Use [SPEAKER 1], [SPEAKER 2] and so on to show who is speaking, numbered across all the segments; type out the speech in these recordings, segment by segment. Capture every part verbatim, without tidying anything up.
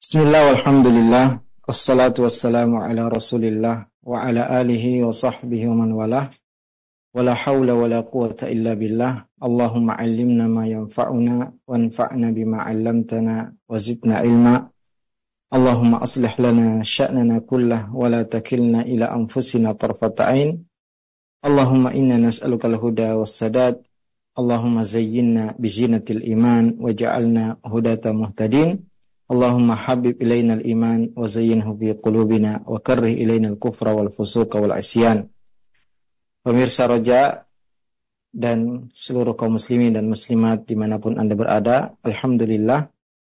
[SPEAKER 1] Bismillah walhamdulillah wassalatu wassalamu ala rasulillah wa ala alihi wa sahbihi wa man walah wa la hawla wa la quwata illa billah. Allahumma allimna ma yanfa'una wanfa'na bima 'allamtana wa zidna ilma. Allahumma aslih lana sya'nana kullah wa la takilna ila anfusina tarfata 'ain. Allahumma inna nas'aluka al-huda was-sadad. Allahumma zayyinna bi zinatil iman waj'alna hudata muhtadin. Allahumma habib ilaina al-iman wa zayyinhu bi qulubina wa karrih ilaina al-kufra wal fusuqa wal isyan. Pemirsa Roja dan seluruh kaum muslimin dan muslimat dimanapun Anda berada, alhamdulillah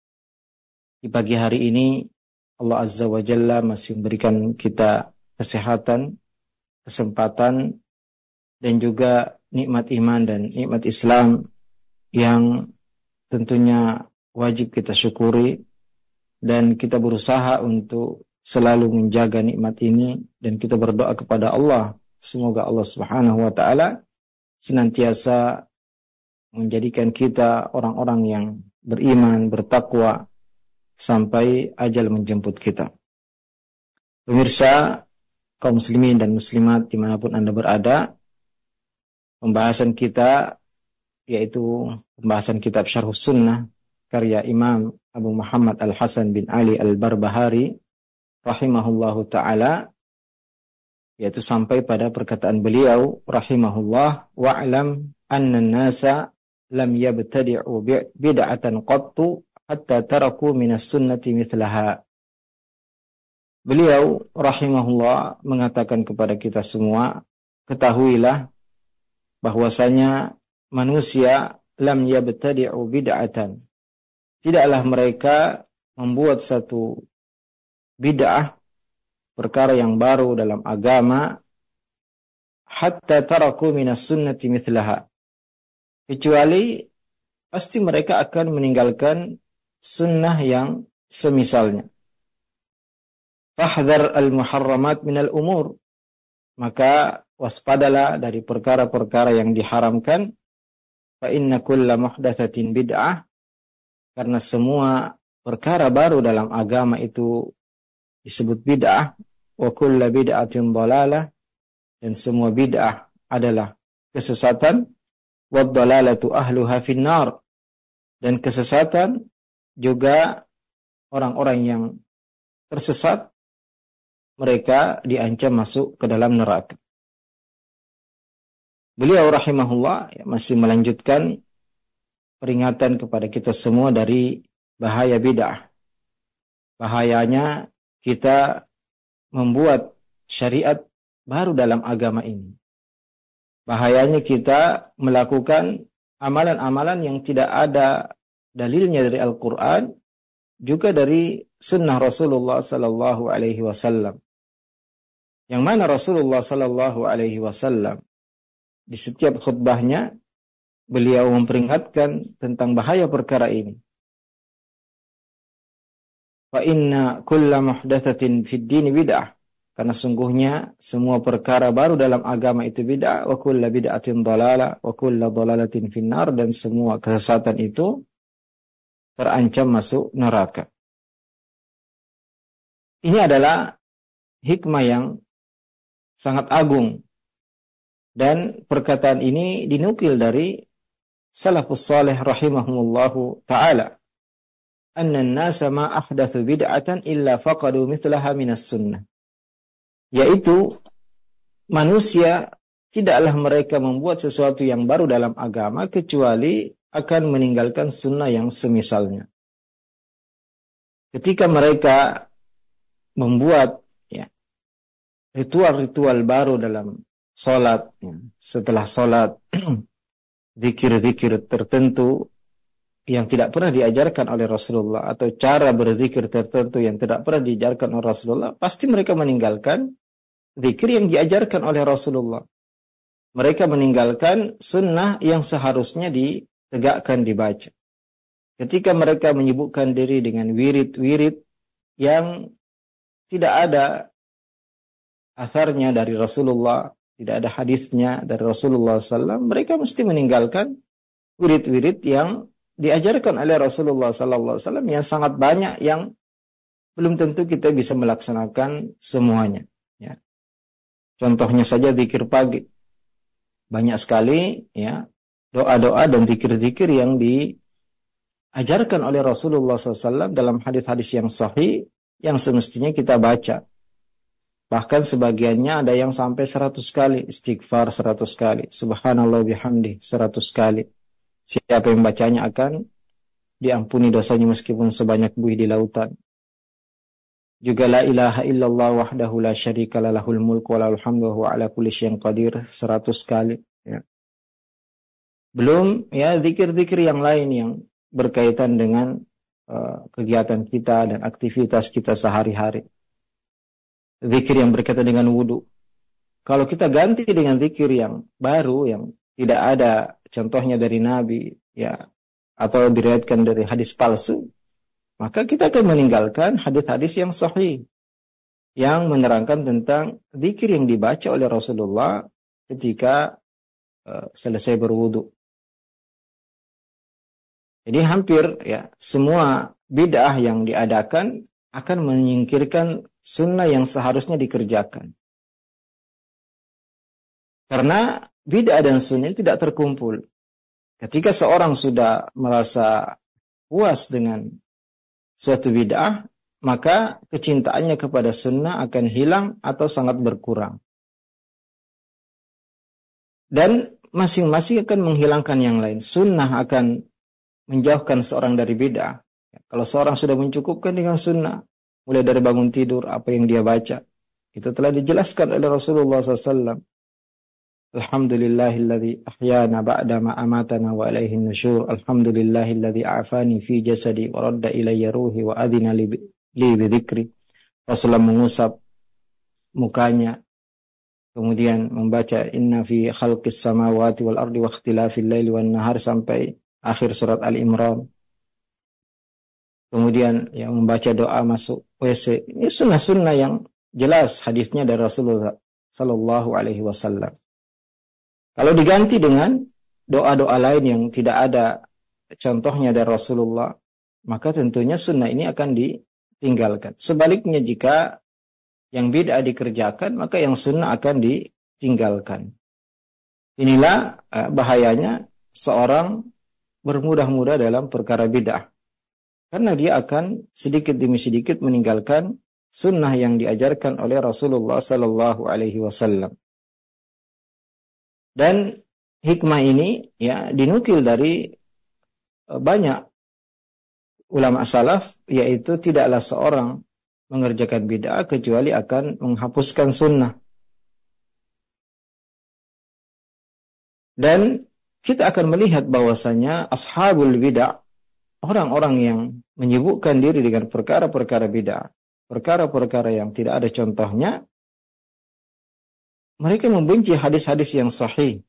[SPEAKER 1] di pagi hari ini Allah Azza wa Jalla masih memberikan kita kesehatan, kesempatan dan juga nikmat iman dan nikmat Islam yang tentunya wajib kita syukuri. Dan kita berusaha untuk selalu menjaga nikmat ini. Dan kita berdoa kepada Allah. Semoga Allah subhanahu wa ta'ala senantiasa menjadikan kita orang-orang yang beriman, bertakwa, sampai ajal menjemput kita. Pemirsa, kaum muslimin dan muslimat dimanapun Anda berada, pembahasan kita yaitu pembahasan kitab Syarhus Sunnah karya Imam Abu Muhammad Al-Hasan bin Ali Al-Barbahari rahimahullahu ta'ala, yaitu sampai pada perkataan beliau rahimahullah, wa'lam anna nasa lam yabtadi'u bid'atan qattu hatta taraku minas sunnati mithlaha. Beliau rahimahullah mengatakan kepada kita semua, ketahuilah bahwasanya manusia lam yabtadi'u bid'atan, tidaklah mereka membuat satu bid'ah, perkara yang baru dalam agama, hatta taraku minas sunnati mithlaha, kecuali pasti mereka akan meninggalkan sunnah yang semisalnya. Fahdhar al-muharramat minal umur, maka waspadalah dari perkara-perkara yang diharamkan. Fa inna kulla muhdatsatin bid'ah, karena semua perkara baru dalam agama itu disebut bid'ah. Wa kullu bid'atin dhalalah, dan semua bid'ah adalah kesesatan. Wa dhalalatu ahluha finnar, dan kesesatan juga orang-orang yang tersesat, mereka diancam masuk ke dalam neraka. Beliau rahimahullah masih melanjutkan peringatan kepada kita semua dari bahaya bid'ah. Bahayanya kita membuat syariat baru dalam agama ini. Bahayanya kita melakukan amalan-amalan yang tidak ada dalilnya dari Al-Quran, juga dari sunnah Rasulullah sallallahu alaihi wasallam. Yang mana Rasulullah sallallahu alaihi wasallam di setiap khutbahnya beliau memperingatkan tentang bahaya perkara ini. Fa inna kulla muhdatsatin fid din bid'ah, karena sungguhnya semua perkara baru dalam agama itu bid'ah. Wa kulla bid'atin dhalalah wa kulla dhalalatin finnar, dan semua kesesatan itu terancam masuk neraka. Ini adalah hikmah yang sangat agung, dan perkataan ini dinukil dari salafus salih rahimahumullahu ta'ala, anna an-nasa ma ahdathu bid'atan illa faqadu mithlaha minas sunnah, yaitu manusia tidaklah mereka membuat sesuatu yang baru dalam agama kecuali akan meninggalkan sunnah yang semisalnya. Ketika mereka membuat ya, ritual-ritual baru dalam salat, ya, setelah salat zikir-zikir tertentu yang tidak pernah diajarkan oleh Rasulullah, atau cara berzikir tertentu yang tidak pernah diajarkan oleh Rasulullah, pasti mereka meninggalkan zikir yang diajarkan oleh Rasulullah. Mereka meninggalkan sunnah yang seharusnya ditegakkan, dibaca. Ketika mereka menyibukkan diri dengan wirid-wirid yang tidak ada atharnya dari Rasulullah, tidak ada hadisnya dari Rasulullah sallallahu alaihi wasallam, mereka mesti meninggalkan wirid-wirid yang diajarkan oleh Rasulullah sallallahu alaihi wasallam, yang sangat banyak yang belum tentu kita bisa melaksanakan semuanya. Ya. Contohnya saja zikir pagi. Banyak sekali ya doa-doa dan zikir-zikir yang diajarkan oleh Rasulullah shallallahu alaihi wasallam dalam hadis-hadis yang sahih yang semestinya kita baca. Bahkan sebagiannya ada yang sampai seratus kali, istighfar seratus kali, subhanallah bihamdi seratus kali. Siapa yang bacanya akan diampuni dosanya meskipun sebanyak buih di lautan. Juga la ilaha illallah wahdahu la syarika lahul mulku wa lahul hamdu wa huwa ala kulli syai'in qadir seratus kali. Ya. Belum ya zikir-zikir yang lain yang berkaitan dengan uh, kegiatan kita dan aktivitas kita sehari-hari. Zikir yang berkaitan dengan wudu. Kalau kita ganti dengan zikir yang baru, yang tidak ada contohnya dari Nabi, ya, atau diriwayatkan dari hadis palsu, maka kita akan meninggalkan hadis-hadis yang sahih, yang menerangkan tentang zikir yang dibaca oleh Rasulullah ketika uh, selesai berwudu. Jadi hampir ya semua bid'ah yang diadakan akan menyingkirkan sunnah yang seharusnya dikerjakan. Karena bid'ah dan sunnah tidak terkumpul. Ketika seorang sudah merasa puas dengan suatu bid'ah, maka kecintaannya kepada sunnah akan hilang atau sangat berkurang. Dan masing-masing akan menghilangkan yang lain. Sunnah akan menjauhkan seorang dari bid'ah. Kalau seorang sudah mencukupkan dengan sunnah, mulai dari bangun tidur, apa yang dia baca, itu telah dijelaskan oleh Rasulullah shallallahu alaihi wasallam. Alhamdulillahilladzi ahyana ba'dama amatana wa ilaihi nusyur. Alhamdulillahilladzi afani fi jasadi wa radda ilayya ruhi wa adhina li bidzikri. Rasulullah mengusap mukanya, kemudian membaca inna fi khalqis samawati wal ardi wa ikhtilafil laili wan nahar sampai akhir surat Al-Imran. Kemudian yang membaca doa masuk W C. Ini sunnah-sunnah yang jelas hadisnya dari Rasulullah sallallahu alaihi wasallam. Kalau diganti dengan doa-doa lain yang tidak ada contohnya dari Rasulullah, maka tentunya sunnah ini akan ditinggalkan. Sebaliknya jika yang bid'ah dikerjakan, maka yang sunnah akan ditinggalkan. Inilah bahayanya seorang bermudah-mudah dalam perkara bid'ah. Karena dia akan sedikit demi sedikit meninggalkan sunnah yang diajarkan oleh Rasulullah sallallahu alaihi wasallam. Dan hikmah ini ya dinukil dari banyak ulama salaf, yaitu tidaklah seorang mengerjakan bid'ah kecuali akan menghapuskan sunnah. Dan kita akan melihat bahwasanya ashabul bid'ah, orang-orang yang menyibukkan diri dengan perkara-perkara bid'ah, perkara-perkara yang tidak ada contohnya, mereka membenci hadis-hadis yang sahih.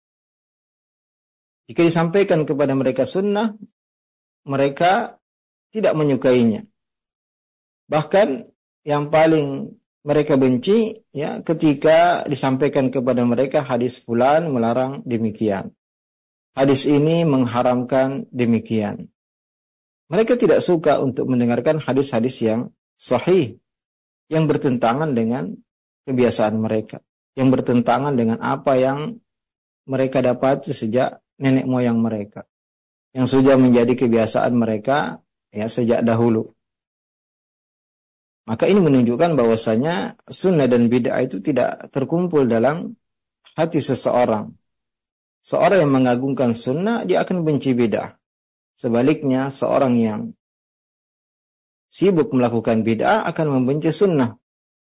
[SPEAKER 1] Jika disampaikan kepada mereka sunnah, mereka tidak menyukainya. Bahkan yang paling mereka benci ya ketika disampaikan kepada mereka hadis fulan melarang demikian. Hadis ini mengharamkan demikian. Mereka tidak suka untuk mendengarkan hadis-hadis yang sahih, yang bertentangan dengan kebiasaan mereka, yang bertentangan dengan apa yang mereka dapat sejak nenek moyang mereka, yang sudah menjadi kebiasaan mereka ya sejak dahulu. Maka ini menunjukkan bahwasanya sunnah dan bid'ah itu tidak terkumpul dalam hati seseorang. Seorang yang mengagungkan sunnah, dia akan benci bid'ah. Sebaliknya, seorang yang sibuk melakukan bid'ah akan membenci sunnah.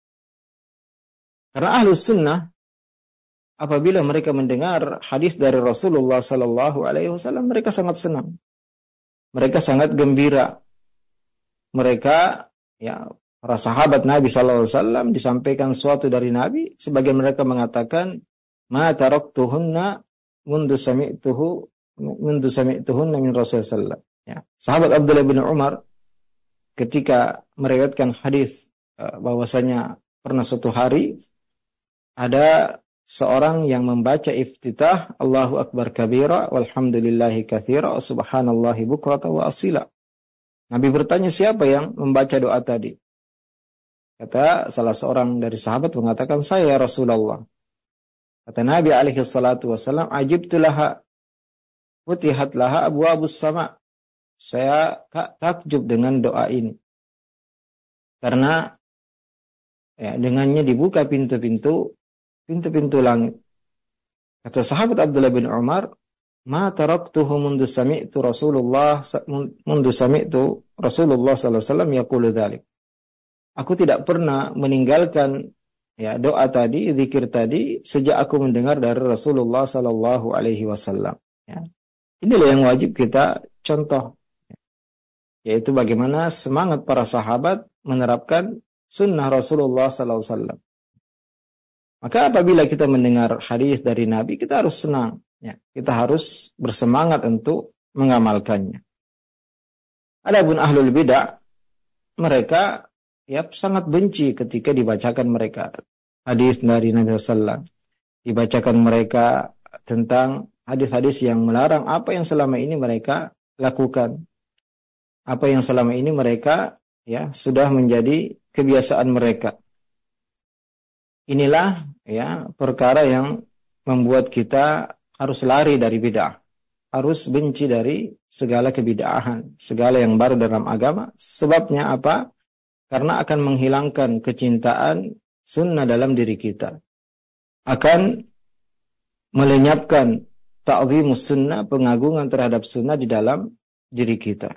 [SPEAKER 1] Karena ahlus sunnah, apabila mereka mendengar hadis dari Rasulullah sallallahu alaihi wasallam, mereka sangat senang. Mereka sangat gembira. Mereka, ya, para sahabat Nabi sallallahu alaihi wasallam disampaikan suatu dari Nabi, sebagian mereka mengatakan, "Ma taraktuhunna mundu sami'tuhu mundu sami'tuhunna min Rasulullah sallallahu alaihi wasallam." Ya. Sahabat Abdullah bin Umar ketika meriwayatkan hadis bahwasanya pernah suatu hari ada seorang yang membaca iftitah Allahu Akbar kabira walhamdulillahi katsira subhanallahi bukrata wa asila. Nabi bertanya, siapa yang membaca doa tadi? Kata salah seorang dari sahabat mengatakan, saya Rasulullah. Kata Nabi alaihi salatu wasallam, ajibtu laha, futihat laha abwabus sama. Saya takjub dengan doa ini. Karena ya, dengannya dibuka pintu-pintu, pintu-pintu langit. Kata sahabat Abdullah bin Umar, ma taraktuhu mundu sami'tu Rasulullah mundu sami'tu Rasulullah sallallahu alaihi wasallam yaqulu dzalik. Aku tidak pernah meninggalkan ya doa tadi, zikir tadi sejak aku mendengar dari Rasulullah sallallahu alaihi wasallam. Ya. Inilah yang wajib kita contoh, yaitu bagaimana semangat para sahabat menerapkan sunnah Rasulullah sallallahu alaihi wasallam. Maka apabila kita mendengar hadis dari Nabi, kita harus senang. Ya. Kita harus bersemangat untuk mengamalkannya. Adapun ahlul bidah, mereka ya sangat benci ketika dibacakan mereka hadis dari Nabi sallallahu alaihi wasallam, dibacakan mereka tentang hadis-hadis yang melarang apa yang selama ini mereka lakukan, apa yang selama ini mereka ya sudah menjadi kebiasaan mereka. Inilah ya perkara yang membuat kita harus lari dari bid'ah, harus benci dari segala kebid'ahan, segala yang baru dalam agama. Sebabnya apa? Karena akan menghilangkan kecintaan sunnah dalam diri kita. Akan melenyapkan ta'zimus sunnah, pengagungan terhadap sunnah di dalam diri kita.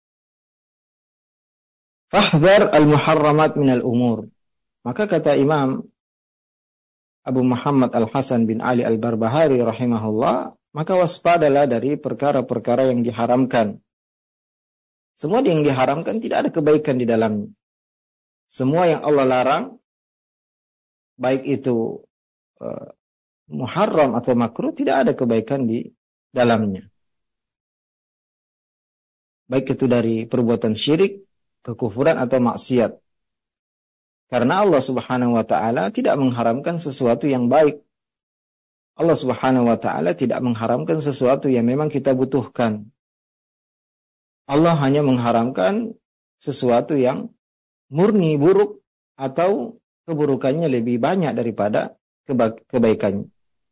[SPEAKER 1] Fahdhar al-muharramat minal umur. Maka kata Imam Abu Muhammad Al-Hasan bin Ali Al-Barbahari rahimahullah, maka waspadalah dari perkara-perkara yang diharamkan. Semua yang diharamkan tidak ada kebaikan di dalamnya. Semua yang Allah larang, baik itu uh, muharram atau makruh, tidak ada kebaikan di dalamnya. Baik itu dari perbuatan syirik, kekufuran atau maksiat. Karena Allah Subhanahu wa taala tidak mengharamkan sesuatu yang baik. Allah Subhanahu wa taala tidak mengharamkan sesuatu yang memang kita butuhkan. Allah hanya mengharamkan sesuatu yang murni buruk atau keburukannya lebih banyak daripada keba- kebaikannya.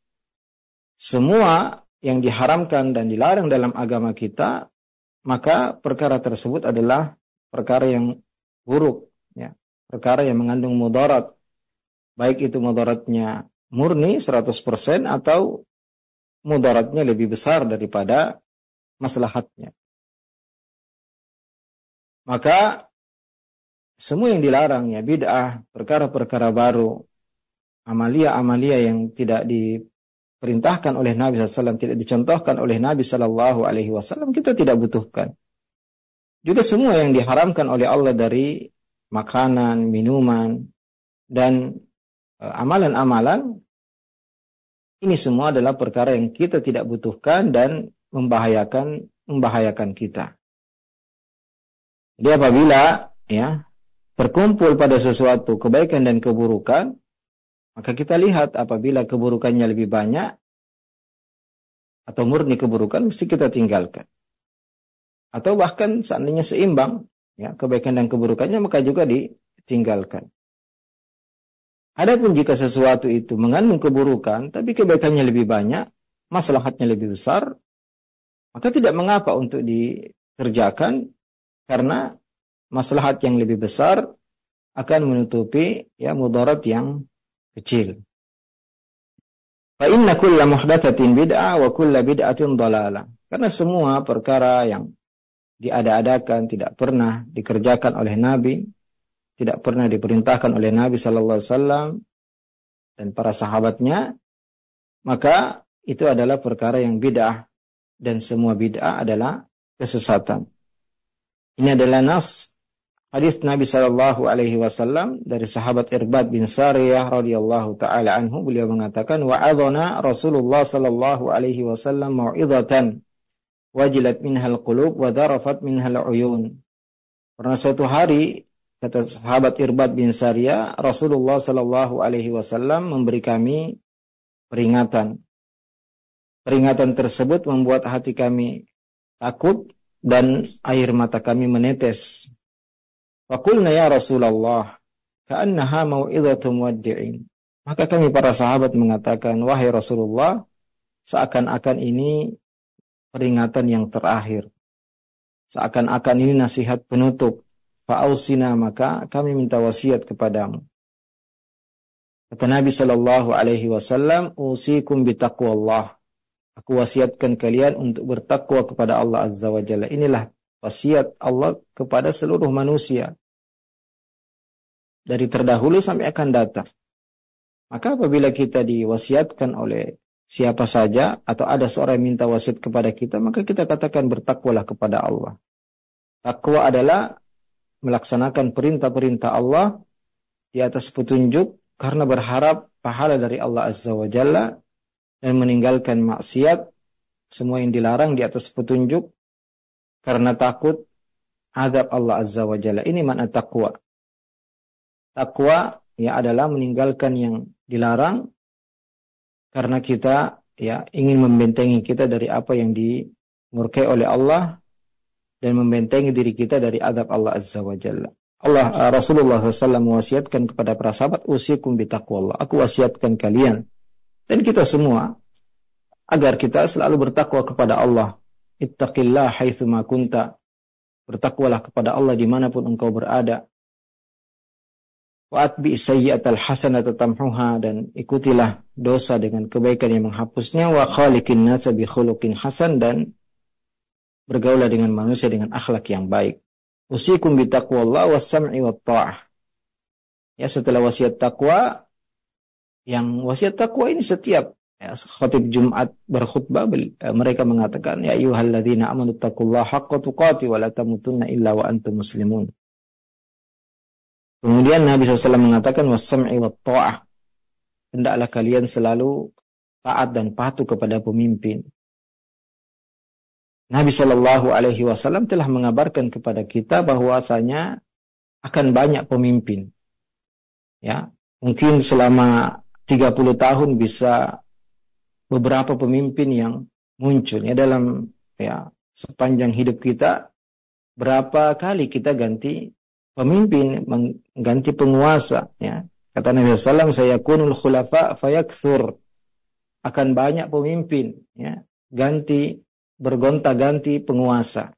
[SPEAKER 1] Semua yang diharamkan dan dilarang dalam agama kita, maka perkara tersebut adalah perkara yang buruk, ya. Perkara yang mengandung mudarat, baik itu mudaratnya murni seratus persen atau mudaratnya lebih besar daripada maslahatnya. Maka semua yang dilarang, ya bid'ah, perkara-perkara baru, amalia-amalia yang tidak diperintahkan oleh Nabi shallallahu alaihi wasallam, tidak dicontohkan oleh Nabi shallallahu alaihi wasallam, kita tidak butuhkan. Juga semua yang diharamkan oleh Allah dari makanan, minuman, dan uh, amalan-amalan, ini semua adalah perkara yang kita tidak butuhkan dan membahayakan membahayakan kita. Jadi apabila ya terkumpul pada sesuatu kebaikan dan keburukan, maka kita lihat apabila keburukannya lebih banyak atau murni keburukan, mesti kita tinggalkan. Atau bahkan seandainya seimbang, ya kebaikan dan keburukannya, maka juga ditinggalkan. Adapun jika sesuatu itu mengandung keburukan, tapi kebaikannya lebih banyak, maslahatnya lebih besar, maka tidak mengapa untuk dikerjakan, karena maslahat yang lebih besar akan menutupi ya mudarat yang kecil. Fa inna kulla muhdatsatin bid'ah wa kulla bid'atin dhalalah. Karena semua perkara yang diada-adakan, tidak pernah dikerjakan oleh Nabi, tidak pernah diperintahkan oleh Nabi sallallahu alaihi wasallam dan para sahabatnya, maka itu adalah perkara yang bid'ah, dan semua bid'ah adalah kesesatan. Ini adalah nas hadis Nabi sallallahu alaihi wasallam dari sahabat Irbad bin Sariyah radhiyallahu taala anhu. Beliau mengatakan, wa'adhana Rasulullah sallallahu alaihi wasallam mau'izatan wajilat minhal qulub wa dharafat minhal uyun. Pernah suatu hari, kata sahabat Irbad bin Sariyah, Rasulullah sallallahu alaihi wasallam memberi kami peringatan. Peringatan tersebut membuat hati kami takut dan air mata kami menetes. Faqulna ya Rasulullah, ka'annaha mau'izatu muwaddi'in. Maka kami para sahabat mengatakan, wahai Rasulullah, seakan-akan ini peringatan yang terakhir. Seakan-akan ini nasihat penutup. Fa'ausina, maka kami minta wasiat kepadamu. Kata Nabi sallallahu alaihi wasallam, usikum bitaqwallah. Aku wasiatkan kalian untuk bertakwa kepada Allah Azza wa Jalla. Inilah wasiat Allah kepada seluruh manusia. Dari terdahulu sampai akan datang. Maka apabila kita diwasiatkan oleh siapa saja, atau ada seorang yang minta wasiat kepada kita, maka kita katakan bertakwalah kepada Allah. Takwa adalah melaksanakan perintah-perintah Allah di atas petunjuk, karena berharap pahala dari Allah Azza wa Jalla, dan meninggalkan maksiat, semua yang dilarang di atas petunjuk, karena takut azab Allah Azza wa Jalla. Ini makna takwa. Takwa ya adalah meninggalkan yang dilarang, karena kita ya ingin membentengi kita dari apa yang dimurkai oleh Allah, dan membentengi diri kita dari azab Allah Azza wa Jalla. Allah uh, Rasulullah shallallahu alaihi wasallam mewasiatkan kepada para sahabat, usikum bitaqwallah. Aku wasiatkan kalian dan kita semua agar kita selalu bertakwa kepada Allah. Ittaqillah haitsu ma kunta. Bertakwalah kepada Allah dimanapun engkau berada. Wa atbi sayyi'atal hasanata tamhuha, dan ikutilah dosa dengan kebaikan yang menghapusnya. Wa khaliqin nasa bi khuluqin hasan, dan bergaulah dengan manusia dengan akhlak yang baik. Usikum bitaqwallah was-sam'i wat-tha'ah. Ya, setelah wasiat takwa, yang wasiat takwa ini setiap ya, khatib Jumat berkhutbah, mereka mengatakan, ya ayyuhalladzina amanu taqullaha haqqa tuqatih wa la tamutunna illa wa antum muslimun. Kemudian Nabi shallallahu alaihi wasallam mengatakan, was-sam'i wat-tha'ah. Hendaklah kalian selalu taat dan patuh kepada pemimpin. Nabi shallallahu alaihi wasallam telah mengabarkan kepada kita bahwasanya akan banyak pemimpin. Ya, mungkin selama tiga puluh tahun bisa beberapa pemimpin yang muncul ya dalam ya sepanjang hidup kita. Berapa kali kita ganti pemimpin, mengganti penguasa ya. Kata Nabi shallallahu alaihi wasallam, sayakunul khulafa fayakthur. Akan banyak pemimpin ya, ganti bergonta-ganti penguasa.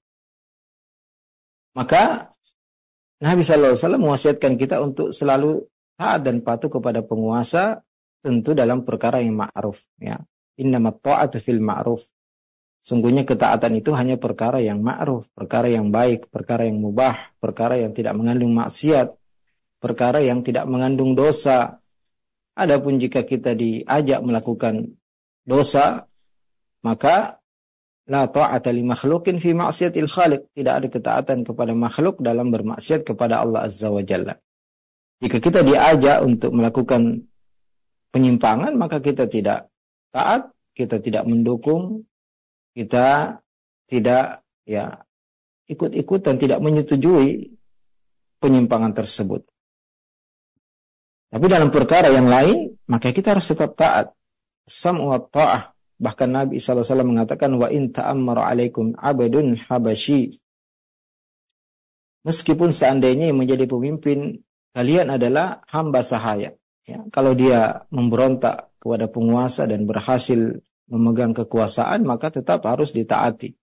[SPEAKER 1] Maka Nabi shallallahu alaihi wasallam mewasiatkan kita untuk selalu taat dan patuh kepada penguasa, tentu dalam perkara yang ma'ruf ya. Innamat ta'atu fil ma'ruf. Sungguhnya ketaatan itu hanya perkara yang ma'ruf, perkara yang baik, perkara yang mubah, perkara yang tidak mengandung maksiat, perkara yang tidak mengandung dosa. Adapun jika kita diajak melakukan dosa, maka la ta'ata li makhluqin fi ma'siyatil khaliq. Tidak ada ketaatan kepada makhluk dalam bermaksiat kepada Allah Azza wa Jalla. Jika kita diajak untuk melakukan penyimpangan, maka kita tidak taat, kita tidak mendukung, kita tidak ya ikut-ikutan, tidak menyetujui penyimpangan tersebut. Tapi dalam perkara yang lain, maka kita harus tetap taat. Sam'u wa ta'ah. Bahkan Nabi shallallahu alaihi wasallam mengatakan, wa in ta'ammara alaikum abdun habasyi. Meskipun seandainya yang menjadi pemimpin kalian adalah hamba sahaya. Ya, kalau dia memberontak kepada penguasa dan berhasil memegang kekuasaan, maka tetap harus ditaati.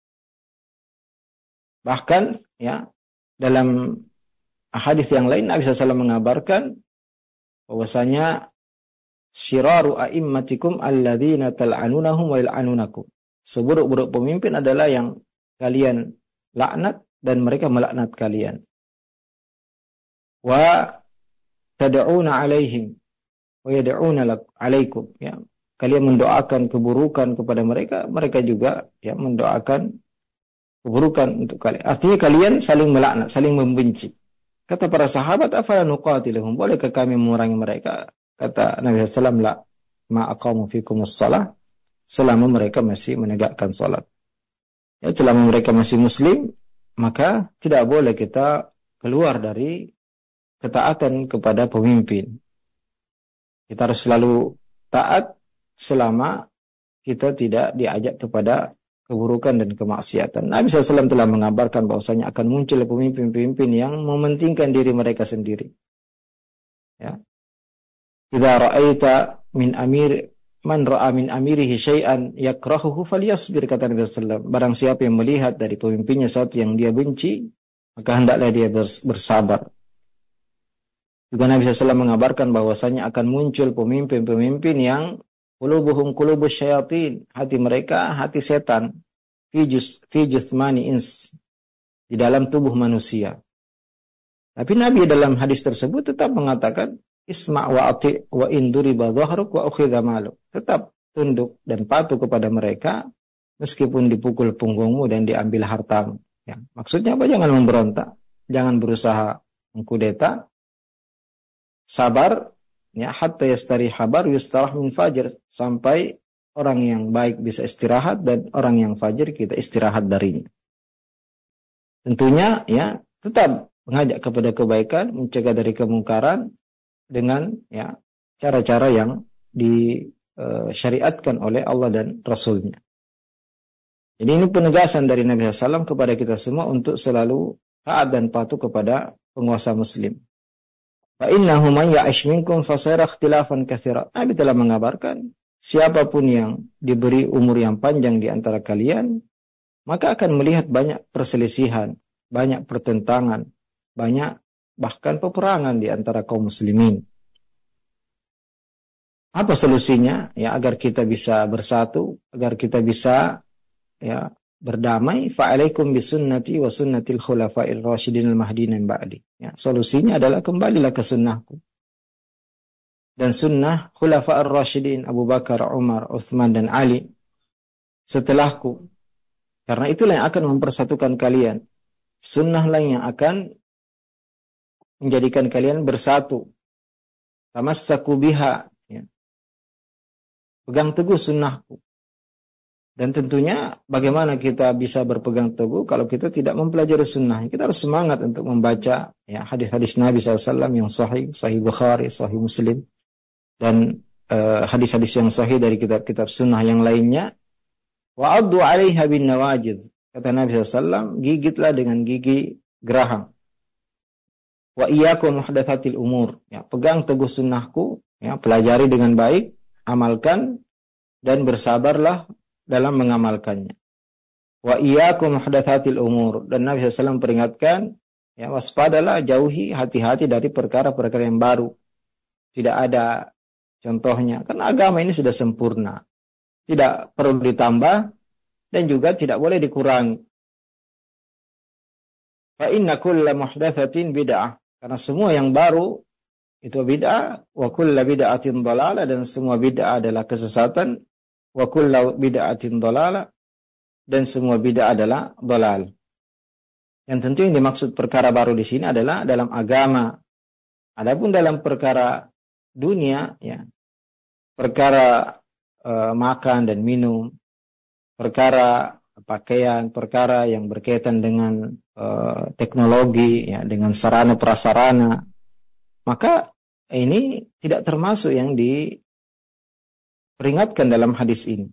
[SPEAKER 1] Bahkan ya dalam hadis yang lain Nabi shallallahu alaihi wasallam mengabarkan bahwasanya syiraru a'immatikum alladzina tal'anunahum wa yal'anunakum. Seburuk-buruk pemimpin adalah yang kalian laknat dan mereka melaknat kalian. Wa tad'una 'alaihim wa yad'una alaikum. Ya, kalian mendoakan keburukan kepada mereka, mereka juga ya mendoakan keburukan untuk kalian. Artinya kalian saling melaknat, saling membenci. Kata para sahabat, afala nuqatiluhum? Bolehkah kami memerangi mereka? Kata Nabi shallallahu alaihi wasallam, la ma'aqamu fikumus shalah, selama mereka masih menegakkan salat. Ya, selama mereka masih muslim, maka tidak boleh kita keluar dari ketaatan kepada pemimpin. Kita harus selalu taat selama kita tidak diajak kepada keburukan dan kemaksiatan. Nabi shallallahu alaihi wasallam telah mengabarkan bahwasanya akan muncul pemimpin-pemimpin yang mementingkan diri mereka sendiri. Ya. Idza ra'aita min amir man ra'a min amirihi syai'an yakrahuhu falyasbir, kata Nabi sallallahu alaihi wasallam. Barang siapa yang melihat dari pemimpinnya sesuatu yang dia benci, maka hendaklah dia bersabar. Juga Nabi sallallahu alaihi wasallam mengabarkan bahwasanya akan muncul pemimpin-pemimpin yang qulubuhum qulubus syayatin, hati mereka hati setan, fi jus fi jusmani ins, di dalam tubuh manusia. Tapi Nabi dalam hadis tersebut tetap mengatakan isma' wa ati' wa in duriba dhahruk wa ukhidha maluk. Tetap tunduk dan patuh kepada mereka meskipun dipukul punggungmu dan diambil hartamu. Ya, maksudnya apa? Jangan memberontak, jangan berusaha mengkudeta. Sabar, ya, hatta yastari habar yustarah min fajr, sampai orang yang baik bisa istirahat dan orang yang fajir kita istirahat darinya. Tentunya, ya, tetap mengajak kepada kebaikan, mencegah dari kemungkaran dengan, ya, cara-cara yang disyariatkan oleh Allah dan Rasulnya. Jadi ini penegasan dari Nabi sallallahu alaihi wasallam kepada kita semua untuk selalu taat dan patuh kepada penguasa muslim. Fa innahu man ya'ish minkum fasayara ikhtilafan katsira. Nabi telah mengabarkan, siapapun yang diberi umur yang panjang di antara kalian, maka akan melihat banyak perselisihan, banyak pertentangan, banyak bahkan peperangan di antara kaum muslimin. Apa solusinya? Ya, agar kita bisa bersatu, agar kita bisa, ya, berdamai. Fa'alaikum bisunnati wa sunnatil khulafa'ir rasyidin al-mahdiyyin min ba'di. Ya, solusinya adalah kembalilah ke sunnahku dan sunnah khulafa'ir rasyidin Abu Bakar, Umar, Utsman dan Ali setelahku. Karena itulah yang akan mempersatukan kalian. Sunnahlah yang akan menjadikan kalian bersatu. Tamassaku biha, ya. Pegang teguh sunnahku. Dan tentunya bagaimana kita bisa berpegang teguh kalau kita tidak mempelajari sunnah. Kita harus semangat untuk membaca, ya, hadis-hadis Nabi sallallahu alaihi wasallam yang sahih, sahih Bukhari, sahih Muslim, dan uh, hadis-hadis yang sahih dari kitab-kitab sunnah yang lainnya. Wa addu 'alaiha bin nawajid. Kata Nabi sallallahu alaihi wasallam, gigitlah dengan gigi geraham. Wa iyyakum muhdatsatil umur. Ya, pegang teguh sunnahku, ya, pelajari dengan baik, amalkan dan bersabarlah dalam mengamalkannya. Wa iyyakum muhdatsatil umur. Dan Nabi sallallahu alaihi wasallam peringatkan, ya, waspadalah, jauhi, hati-hati dari perkara-perkara yang baru. Tidak ada contohnya. Karena agama ini sudah sempurna. Tidak perlu ditambah dan juga tidak boleh dikurangi. Fa inna kulla muhdatsatin bid'ah. Karena semua yang baru itu bid'ah, wa kulla bid'atin dhalalah, dan semua bid'ah adalah kesesatan, wa kulla bid'atin dhalalah, dan semua bid'ah adalah dhalal. Yang tentu yang dimaksud perkara baru di sini adalah dalam agama. Adapun dalam perkara dunia, ya, perkara uh, makan dan minum, perkara pakaian, perkara yang berkaitan dengan uh, teknologi, ya, dengan sarana prasarana, maka ini tidak termasuk yang diperingatkan dalam hadis ini.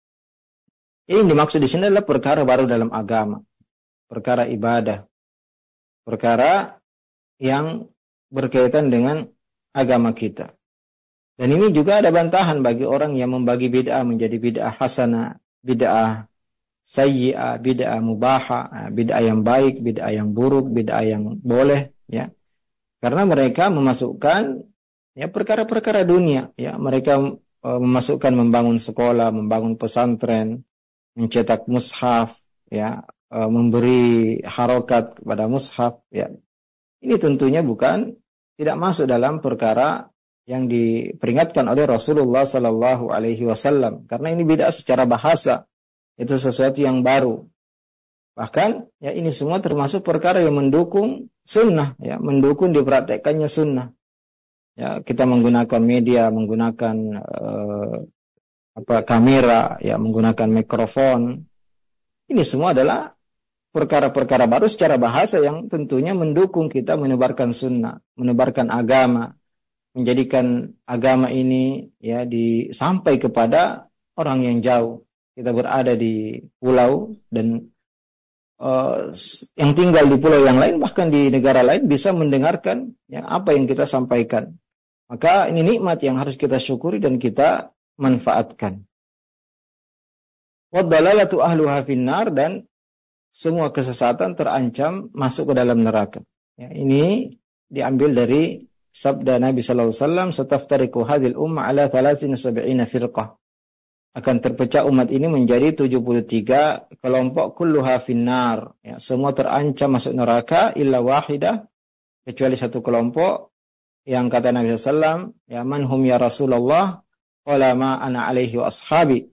[SPEAKER 1] Ini dimaksud di sini adalah perkara baru dalam agama, perkara ibadah, perkara yang berkaitan dengan agama kita. Dan ini juga ada bantahan bagi orang yang membagi bid'ah menjadi bid'ah hasanah, bid'ah sayyi'ah, bid'ah mubahah, bid'ah yang baik, bid'ah yang buruk, bid'ah yang boleh, ya. Karena mereka memasukkan, ya, perkara-perkara dunia, ya. Mereka uh, memasukkan membangun sekolah, membangun pesantren, mencetak mushaf, ya, uh, memberi harokat kepada mushaf, ya. Ini tentunya bukan, tidak masuk dalam perkara yang diperingatkan oleh Rasulullah sallallahu alaihi wasallam. Karena ini bid'ah secara bahasa. Itu sesuatu yang baru. Bahkan, ya, ini semua termasuk perkara yang mendukung sunnah, ya, mendukung dipraktekkannya sunnah. Ya, kita menggunakan media, menggunakan uh, apa kamera, ya, menggunakan mikrofon. Ini semua adalah perkara-perkara baru secara bahasa yang tentunya mendukung kita menebarkan sunnah, menebarkan agama, menjadikan agama ini, ya, di sampai kepada orang yang jauh. Kita berada di pulau dan uh, yang tinggal di pulau yang lain, bahkan di negara lain, bisa mendengarkan, ya, apa yang kita sampaikan. Maka ini nikmat yang harus kita syukuri dan kita manfaatkan. Waddalalatu ahluha finnar, dan semua kesesatan terancam masuk ke dalam neraka. Ya, ini diambil dari sabda Nabi sallallahu alaihi wasallam, "Sataftariqu hadhil umma ala thalathin sab'ina firqah." Akan terpecah umat ini menjadi tujuh puluh tiga kelompok, kulluha finnar. Ya, semua terancam masuk neraka illa wahidah, kecuali satu kelompok yang kata Nabi sallallahu alaihi wasallam, "Ya man hum ya Rasulullah?" Qala ma ana alaihi wa ashabi.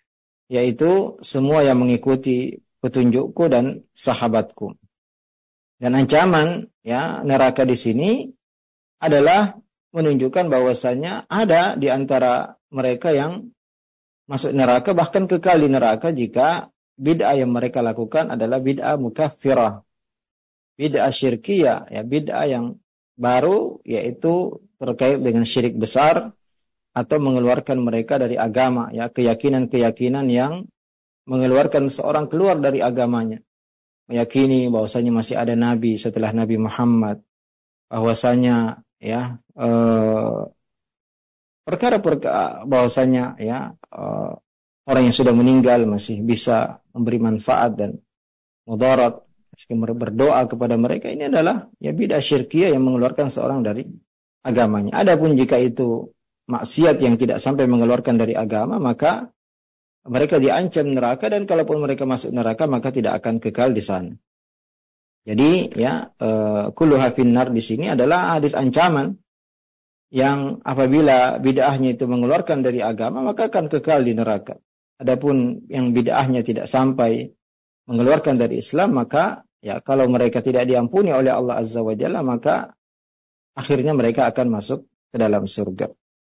[SPEAKER 1] Yaitu semua yang mengikuti petunjukku dan sahabatku. Dan ancaman ya neraka di sini adalah menunjukkan bahwasanya ada di antara mereka yang masuk neraka, bahkan kekal di neraka jika bid'ah yang mereka lakukan adalah bid'ah mukaffirah, bid'ah syirkiyah, ya bid'ah yang baru, yaitu terkait dengan syirik besar atau mengeluarkan mereka dari agama, ya keyakinan-keyakinan yang mengeluarkan seorang keluar dari agamanya. Meyakini bahwasanya masih ada nabi setelah Nabi Muhammad, bahwasanya ya eh, perkara-perkara bahwasanya ya eh, orang yang sudah meninggal masih bisa memberi manfaat dan mudarat, berdoa kepada mereka, ini adalah ya bid'ah syirkiyah yang mengeluarkan seorang dari agamanya. Adapun jika itu maksiat yang tidak sampai mengeluarkan dari agama, maka mereka diancam neraka, dan kalaupun mereka masuk neraka maka tidak akan kekal di sana. Jadi ya uh, kulluha finnar di sini adalah hadis ancaman yang apabila bid'ahnya itu mengeluarkan dari agama maka akan kekal di neraka. Adapun yang bid'ahnya tidak sampai mengeluarkan dari Islam, maka ya kalau mereka tidak diampuni oleh Allah Azza wa Jalla, maka akhirnya mereka akan masuk ke dalam surga.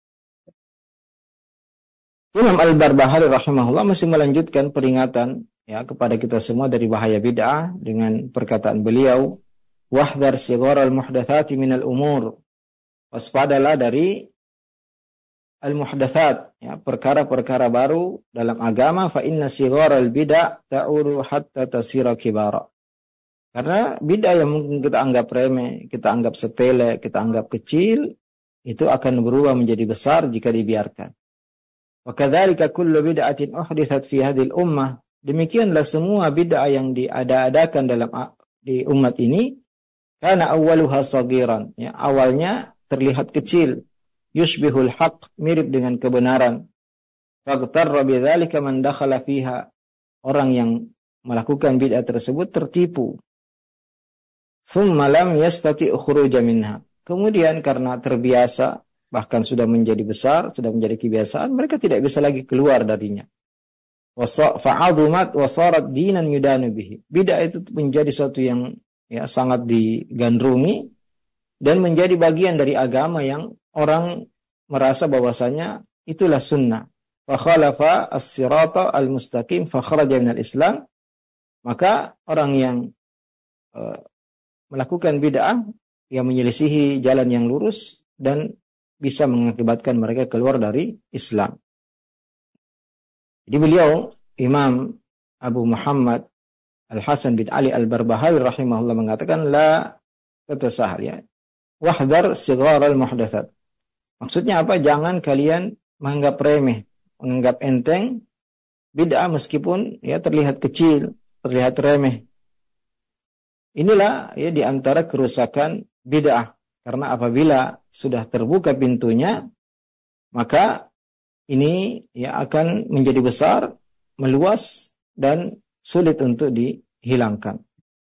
[SPEAKER 1] Imam Al-Barbahari rahimahullah masih melanjutkan peringatan ya kepada kita semua dari bahaya bid'ah dengan perkataan beliau, wahdhar sigharal muhdatsati minal umur. Waspadalah dari al-muhdatsat, ya perkara-perkara baru dalam agama, fa inna sigharal bid'ah ta'uru hatta tasira kibara. Karena bid'ah yang mungkin kita anggap remeh, kita anggap sepele, kita anggap kecil, itu akan berubah menjadi besar jika dibiarkan. Wa kadzalika kullu bid'atin uhditsat fi hadhil ummah. Demikianlah semua bid'ah yang diada-adakan dalam di umat ini, kana awwaluha saghiran, ya awalnya terlihat kecil, yushbihul haqq, mirip dengan kebenaran. Faghtarra bidzalika man dakhala fiha, orang yang melakukan bid'ah tersebut tertipu. Tsumma lam yastati' khuruja minha. Kemudian karena terbiasa, bahkan sudah menjadi besar, sudah menjadi kebiasaan, mereka tidak bisa lagi keluar darinya. Fa'adumat wasarat dinan yudanu bihi. Bid'ah itu menjadi suatu yang ya sangat digandrungi dan menjadi bagian dari agama yang orang merasa bahwasanya itulah sunnah. Fa khalafa as-sirata al-mustaqim fa kharaja minal Islam. Maka orang yang uh, melakukan bid'ah yang menyelisihi jalan yang lurus dan bisa mengakibatkan mereka keluar dari Islam. Jadi beliau, Imam Abu Muhammad Al-Hasan bin Ali Al-Barbahari rahimahullah mengatakan, la tatasahal, ya. Wahdhar sigharal muhdatsat. Maksudnya apa? Jangan kalian menganggap remeh, menganggap enteng bid'ah meskipun ya terlihat kecil, terlihat remeh. Inilah ya di antara kerusakan bid'ah. Karena apabila sudah terbuka pintunya, maka ini ya akan menjadi besar, meluas, dan sulit untuk dihilangkan.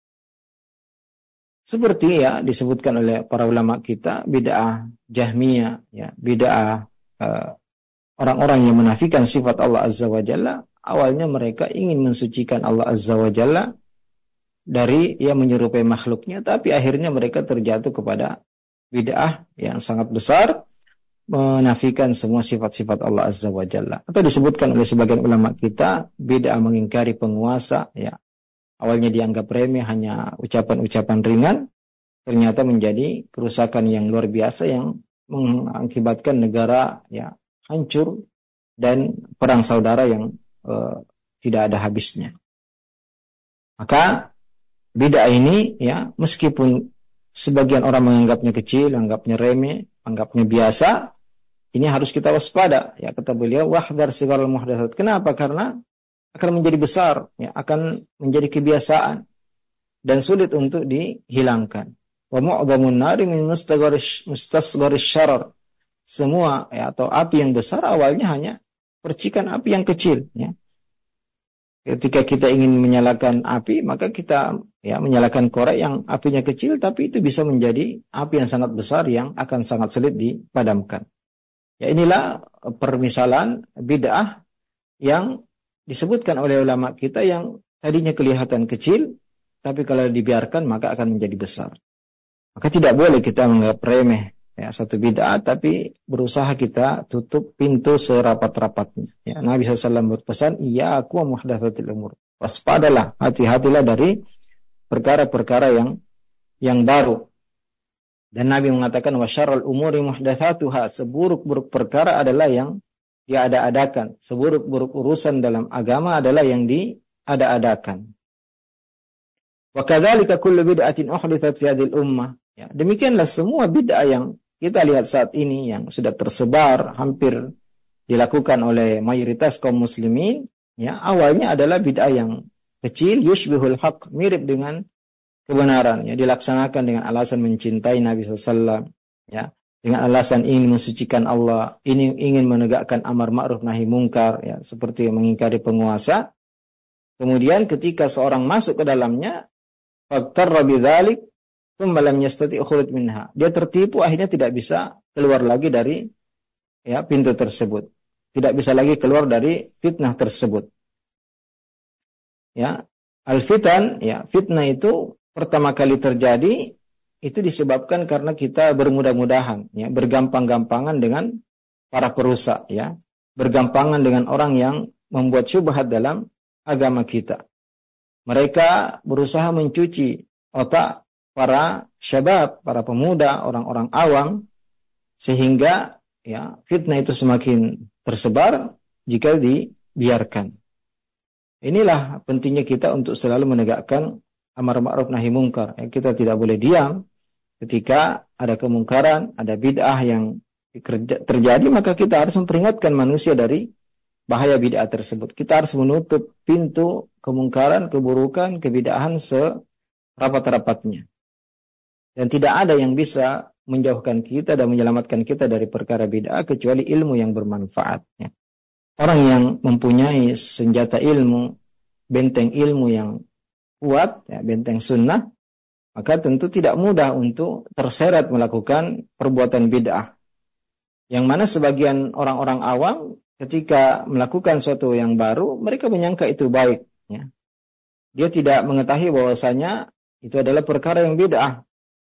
[SPEAKER 1] Seperti ya disebutkan oleh para ulama kita, bid'ah Jahmiyah, ya bid'ah uh, orang-orang yang menafikan sifat Allah Azza wa Jalla. Awalnya mereka ingin mensucikan Allah Azza wa Jalla dari ya menyerupai makhluknya, tapi akhirnya mereka terjatuh kepada bid'ah yang sangat besar, menafikan semua sifat-sifat Allah Azza wa Jalla. Atau disebutkan oleh sebagian ulama kita, bid'ah mengingkari penguasa, ya awalnya dianggap remeh, hanya ucapan-ucapan ringan, ternyata menjadi kerusakan yang luar biasa yang mengakibatkan negara ya hancur dan perang saudara yang uh, tidak ada habisnya. Maka bid'ah ini ya meskipun sebagian orang menganggapnya kecil, menganggapnya remeh, anggapnya biasa, ini harus kita waspada. Ya, kata beliau, wahdar sigharul muhdatsat. Kenapa? Karena akan menjadi besar, ya, akan menjadi kebiasaan dan sulit untuk dihilangkan. Wa mu'dhamun nari min mustasgharish syarar. Semua, ya, atau api yang besar awalnya hanya percikan api yang kecil, ya. Ketika kita ingin menyalakan api, maka kita, ya, menyalakan korek yang apinya kecil, tapi itu bisa menjadi api yang sangat besar yang akan sangat sulit dipadamkan. Ya, inilah permisalan bid'ah yang disebutkan oleh ulama kita yang tadinya kelihatan kecil, tapi kalau dibiarkan maka akan menjadi besar. Maka tidak boleh kita menganggap remeh, ya, satu bid'ah, tapi berusaha kita tutup pintu serapat-rapatnya. Ya, Nabi shallallahu alaihi wasallam berpesan, iyyakum wa muhdatsatil umur. Waspadalah, hati-hatilah dari perkara-perkara yang yang baru. Dan Nabi mengatakan, wa syarrul umuri muhdatsatuha, seburuk-buruk perkara adalah yang diada-adakan. Seburuk-buruk urusan dalam agama adalah yang diada-adakan. Wa kadzalika kullu bid'atin uhditsat fi hadhil ummah. Ya, demikianlah semua bid'ah yang kita lihat saat ini yang sudah tersebar hampir dilakukan oleh mayoritas kaum muslimin, ya, awalnya adalah bid'ah yang kecil, yushbihul haq, mirip dengan kebenaran, ya, dilaksanakan dengan alasan mencintai Nabi shallallahu alaihi wasallam, ya, dengan alasan ingin mensucikan Allah, ini ingin menegakkan amar ma'ruf nahi mungkar, ya, seperti mengingkari penguasa. Kemudian ketika seorang masuk ke dalamnya, faqtarra bidzalik tsumma lam yastati' khuruj minha. Dia tertipu, akhirnya tidak bisa keluar lagi dari, ya, pintu tersebut. Tidak bisa lagi keluar dari fitnah tersebut. Ya, al-fitan, ya, fitnah itu pertama kali terjadi itu disebabkan karena kita bermudah-mudahan, ya, bergampang-gampangan dengan para perusak, ya, bergampangan dengan orang yang membuat syubhat dalam agama kita. Mereka berusaha mencuci otak para syabab, para pemuda, orang-orang awam, sehingga, ya, fitnah itu semakin tersebar jika dibiarkan. Inilah pentingnya kita untuk selalu menegakkan amar ma'ruf nahi mungkar. Ya, kita tidak boleh diam ketika ada kemungkaran, ada bid'ah yang terjadi, maka kita harus memperingatkan manusia dari bahaya bid'ah tersebut. Kita harus menutup pintu kemungkaran, keburukan, kebid'ahan serapat-rapatnya. Dan tidak ada yang bisa menjauhkan kita dan menyelamatkan kita dari perkara bid'ah kecuali ilmu yang bermanfaat. Ya. Orang yang mempunyai senjata ilmu, benteng ilmu yang kuat, ya, benteng sunnah, maka tentu tidak mudah untuk terseret melakukan perbuatan bid'ah. Yang mana sebagian orang-orang awam ketika melakukan suatu yang baru, mereka menyangka itu baik. Ya. Dia tidak mengetahui bahwasanya itu adalah perkara yang bid'ah.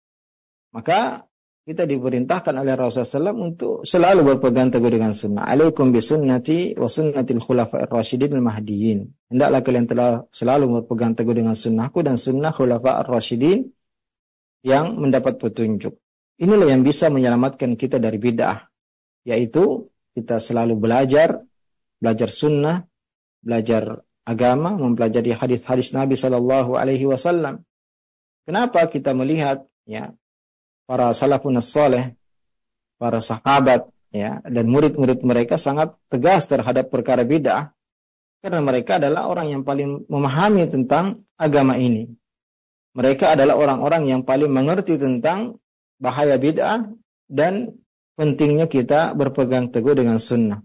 [SPEAKER 1] Maka kita diperintahkan oleh Rasulullah shallallahu alaihi wasallam untuk selalu berpegang teguh dengan sunnah. Alaikum bisunnati wa sunnatil khulafa'ir rasyidin al-mahdiyyin. Hendaklah kalian telah selalu berpegang teguh dengan sunnahku dan sunnah khulafa'ir rasyidin yang mendapat petunjuk. Inilah yang bisa menyelamatkan kita dari bid'ah. Yaitu kita selalu belajar, belajar sunnah, belajar agama, mempelajari hadis-hadis Nabi sallallahu alaihi wasallam. Kenapa kita melihat, ya, para salafun as-salih, para sahabat, ya, dan murid-murid mereka sangat tegas terhadap perkara bid'ah, karena mereka adalah orang yang paling memahami tentang agama ini. Mereka adalah orang-orang yang paling mengerti tentang bahaya bid'ah dan pentingnya kita berpegang teguh dengan sunnah.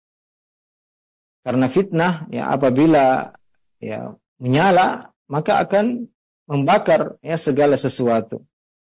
[SPEAKER 1] Karena fitnah, ya, apabila, ya, menyala, maka akan membakar, ya, segala sesuatu.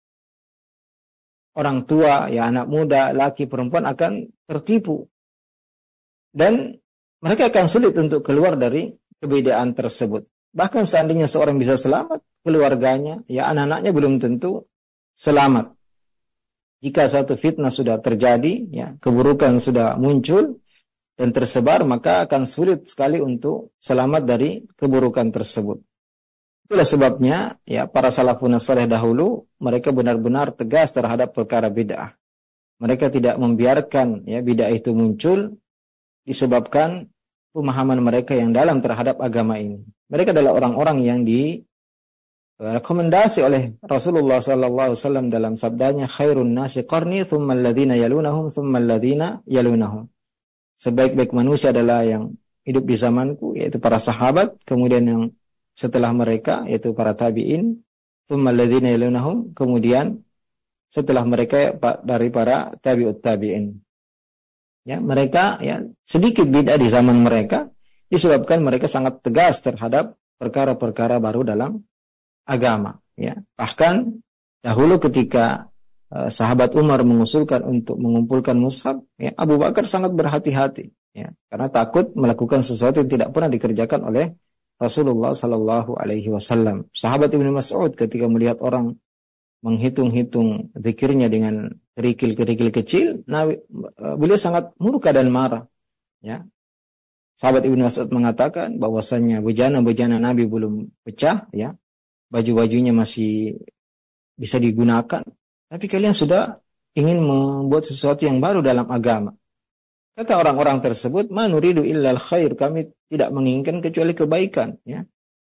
[SPEAKER 1] Orang tua, ya, anak muda, laki, perempuan akan tertipu. Dan mereka akan sulit untuk keluar dari kebedaan tersebut. Bahkan seandainya seorang bisa selamat, keluarganya, ya, anak-anaknya belum tentu selamat. Jika suatu fitnah sudah terjadi, ya, keburukan sudah muncul dan tersebar, maka akan sulit sekali untuk selamat dari keburukan tersebut. Itulah sebabnya, ya, para salafun saleh dahulu mereka benar-benar tegas terhadap perkara bid'ah. Mereka tidak membiarkan, ya, bid'ah itu muncul disebabkan pemahaman mereka yang dalam terhadap agama ini. Mereka adalah orang-orang yang di rekomendasi oleh Rasulullah sallallahu alaihi wasallam dalam sabdanya, khairun nasi qarni thumma alladhina yalunahum thumma alladhina yalunahum. Sebaik-baik manusia adalah yang hidup di zamanku, yaitu para sahabat, kemudian yang setelah mereka yaitu para tabi'in, thumma alladhina yalunahum, kemudian setelah mereka dari para tabi'ut tabi'in. Ya, mereka ya sedikit bid'ah di zaman mereka disebabkan mereka sangat tegas terhadap perkara-perkara baru dalam agama, ya. Bahkan dahulu ketika uh, sahabat Umar mengusulkan untuk mengumpulkan mushaf, ya, Abu Bakar sangat berhati-hati, ya, karena takut melakukan sesuatu yang tidak pernah dikerjakan oleh Rasulullah sallallahu alaihi wasallam. Sahabat Ibnu Mas'ud ketika melihat orang menghitung-hitung zikirnya dengan kerikil-kerikil kecil, Nabi, uh, beliau sangat murka dan marah, ya. Sahabat Ibnu Mas'ud mengatakan bahwasanya bejana-bejana Nabi belum pecah, ya. Baju-bajunya masih bisa digunakan, tapi kalian sudah ingin membuat sesuatu yang baru dalam agama. Kata orang-orang tersebut, ma nuridu illal khair, kami tidak menginginkan kecuali kebaikan, ya.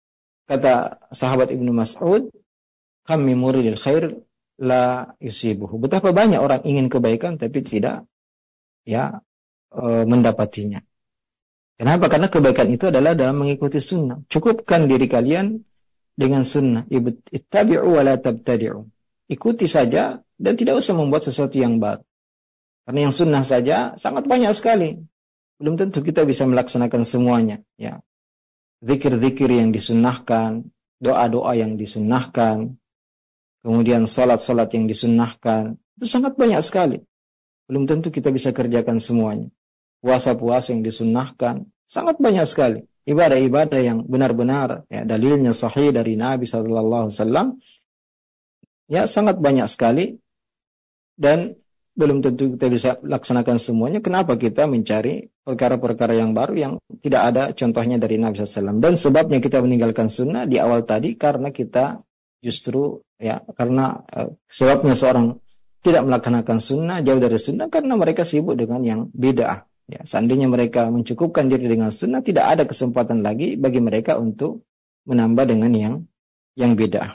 [SPEAKER 1] Kata sahabat Ibnu Mas'ud, kami muridil khair la yusibuhu. Betapa banyak orang ingin kebaikan tapi tidak, ya, e, mendapatinya. Kenapa? Karena kebaikan itu adalah dalam mengikuti sunnah. Cukupkan diri kalian dengan sunnah. Ittabi'u wa la tabtadi'u. Ikuti saja dan tidak usah membuat sesuatu yang baru. Karena yang sunnah saja sangat banyak sekali. Belum tentu kita bisa melaksanakan semuanya, ya. Zikir-zikir yang disunnahkan, doa-doa yang disunnahkan, kemudian salat-salat yang disunnahkan, itu sangat banyak sekali. Belum tentu kita bisa kerjakan semuanya. Puasa-puasa yang disunnahkan, sangat banyak sekali. Ibadah-ibadah yang benar-benar, ya, dalilnya sahih dari Nabi sallallahu alaihi wasallam, ya, sangat banyak sekali, dan belum tentu kita bisa laksanakan semuanya. Kenapa kita mencari perkara-perkara yang baru yang tidak ada contohnya dari Nabi sallallahu alaihi wasallam? Dan sebabnya kita meninggalkan sunnah di awal tadi karena kita justru, ya, karena uh, sebabnya seorang tidak melaksanakan sunnah, jauh dari sunnah, karena mereka sibuk dengan yang bid'ah. Ya, seandainya mereka mencukupkan diri dengan sunnah, tidak ada kesempatan lagi bagi mereka untuk menambah dengan yang yang bid'ah.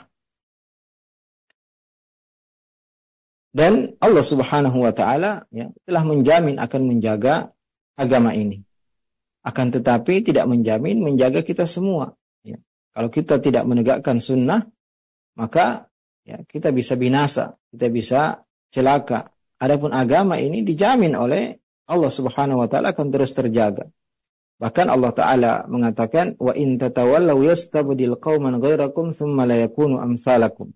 [SPEAKER 1] Dan Allah Subhanahu wa taala, ya, telah menjamin akan menjaga agama ini. Akan tetapi tidak menjamin menjaga kita semua, ya. Kalau kita tidak menegakkan sunnah, maka, ya, kita bisa binasa, kita bisa celaka. Adapun agama ini dijamin oleh Allah Subhanahu wa taala akan terus terjaga. Bahkan Allah taala mengatakan, wa in tatawallaw yastabdil qauman ghairakum tsumma la yakunu amsalakum.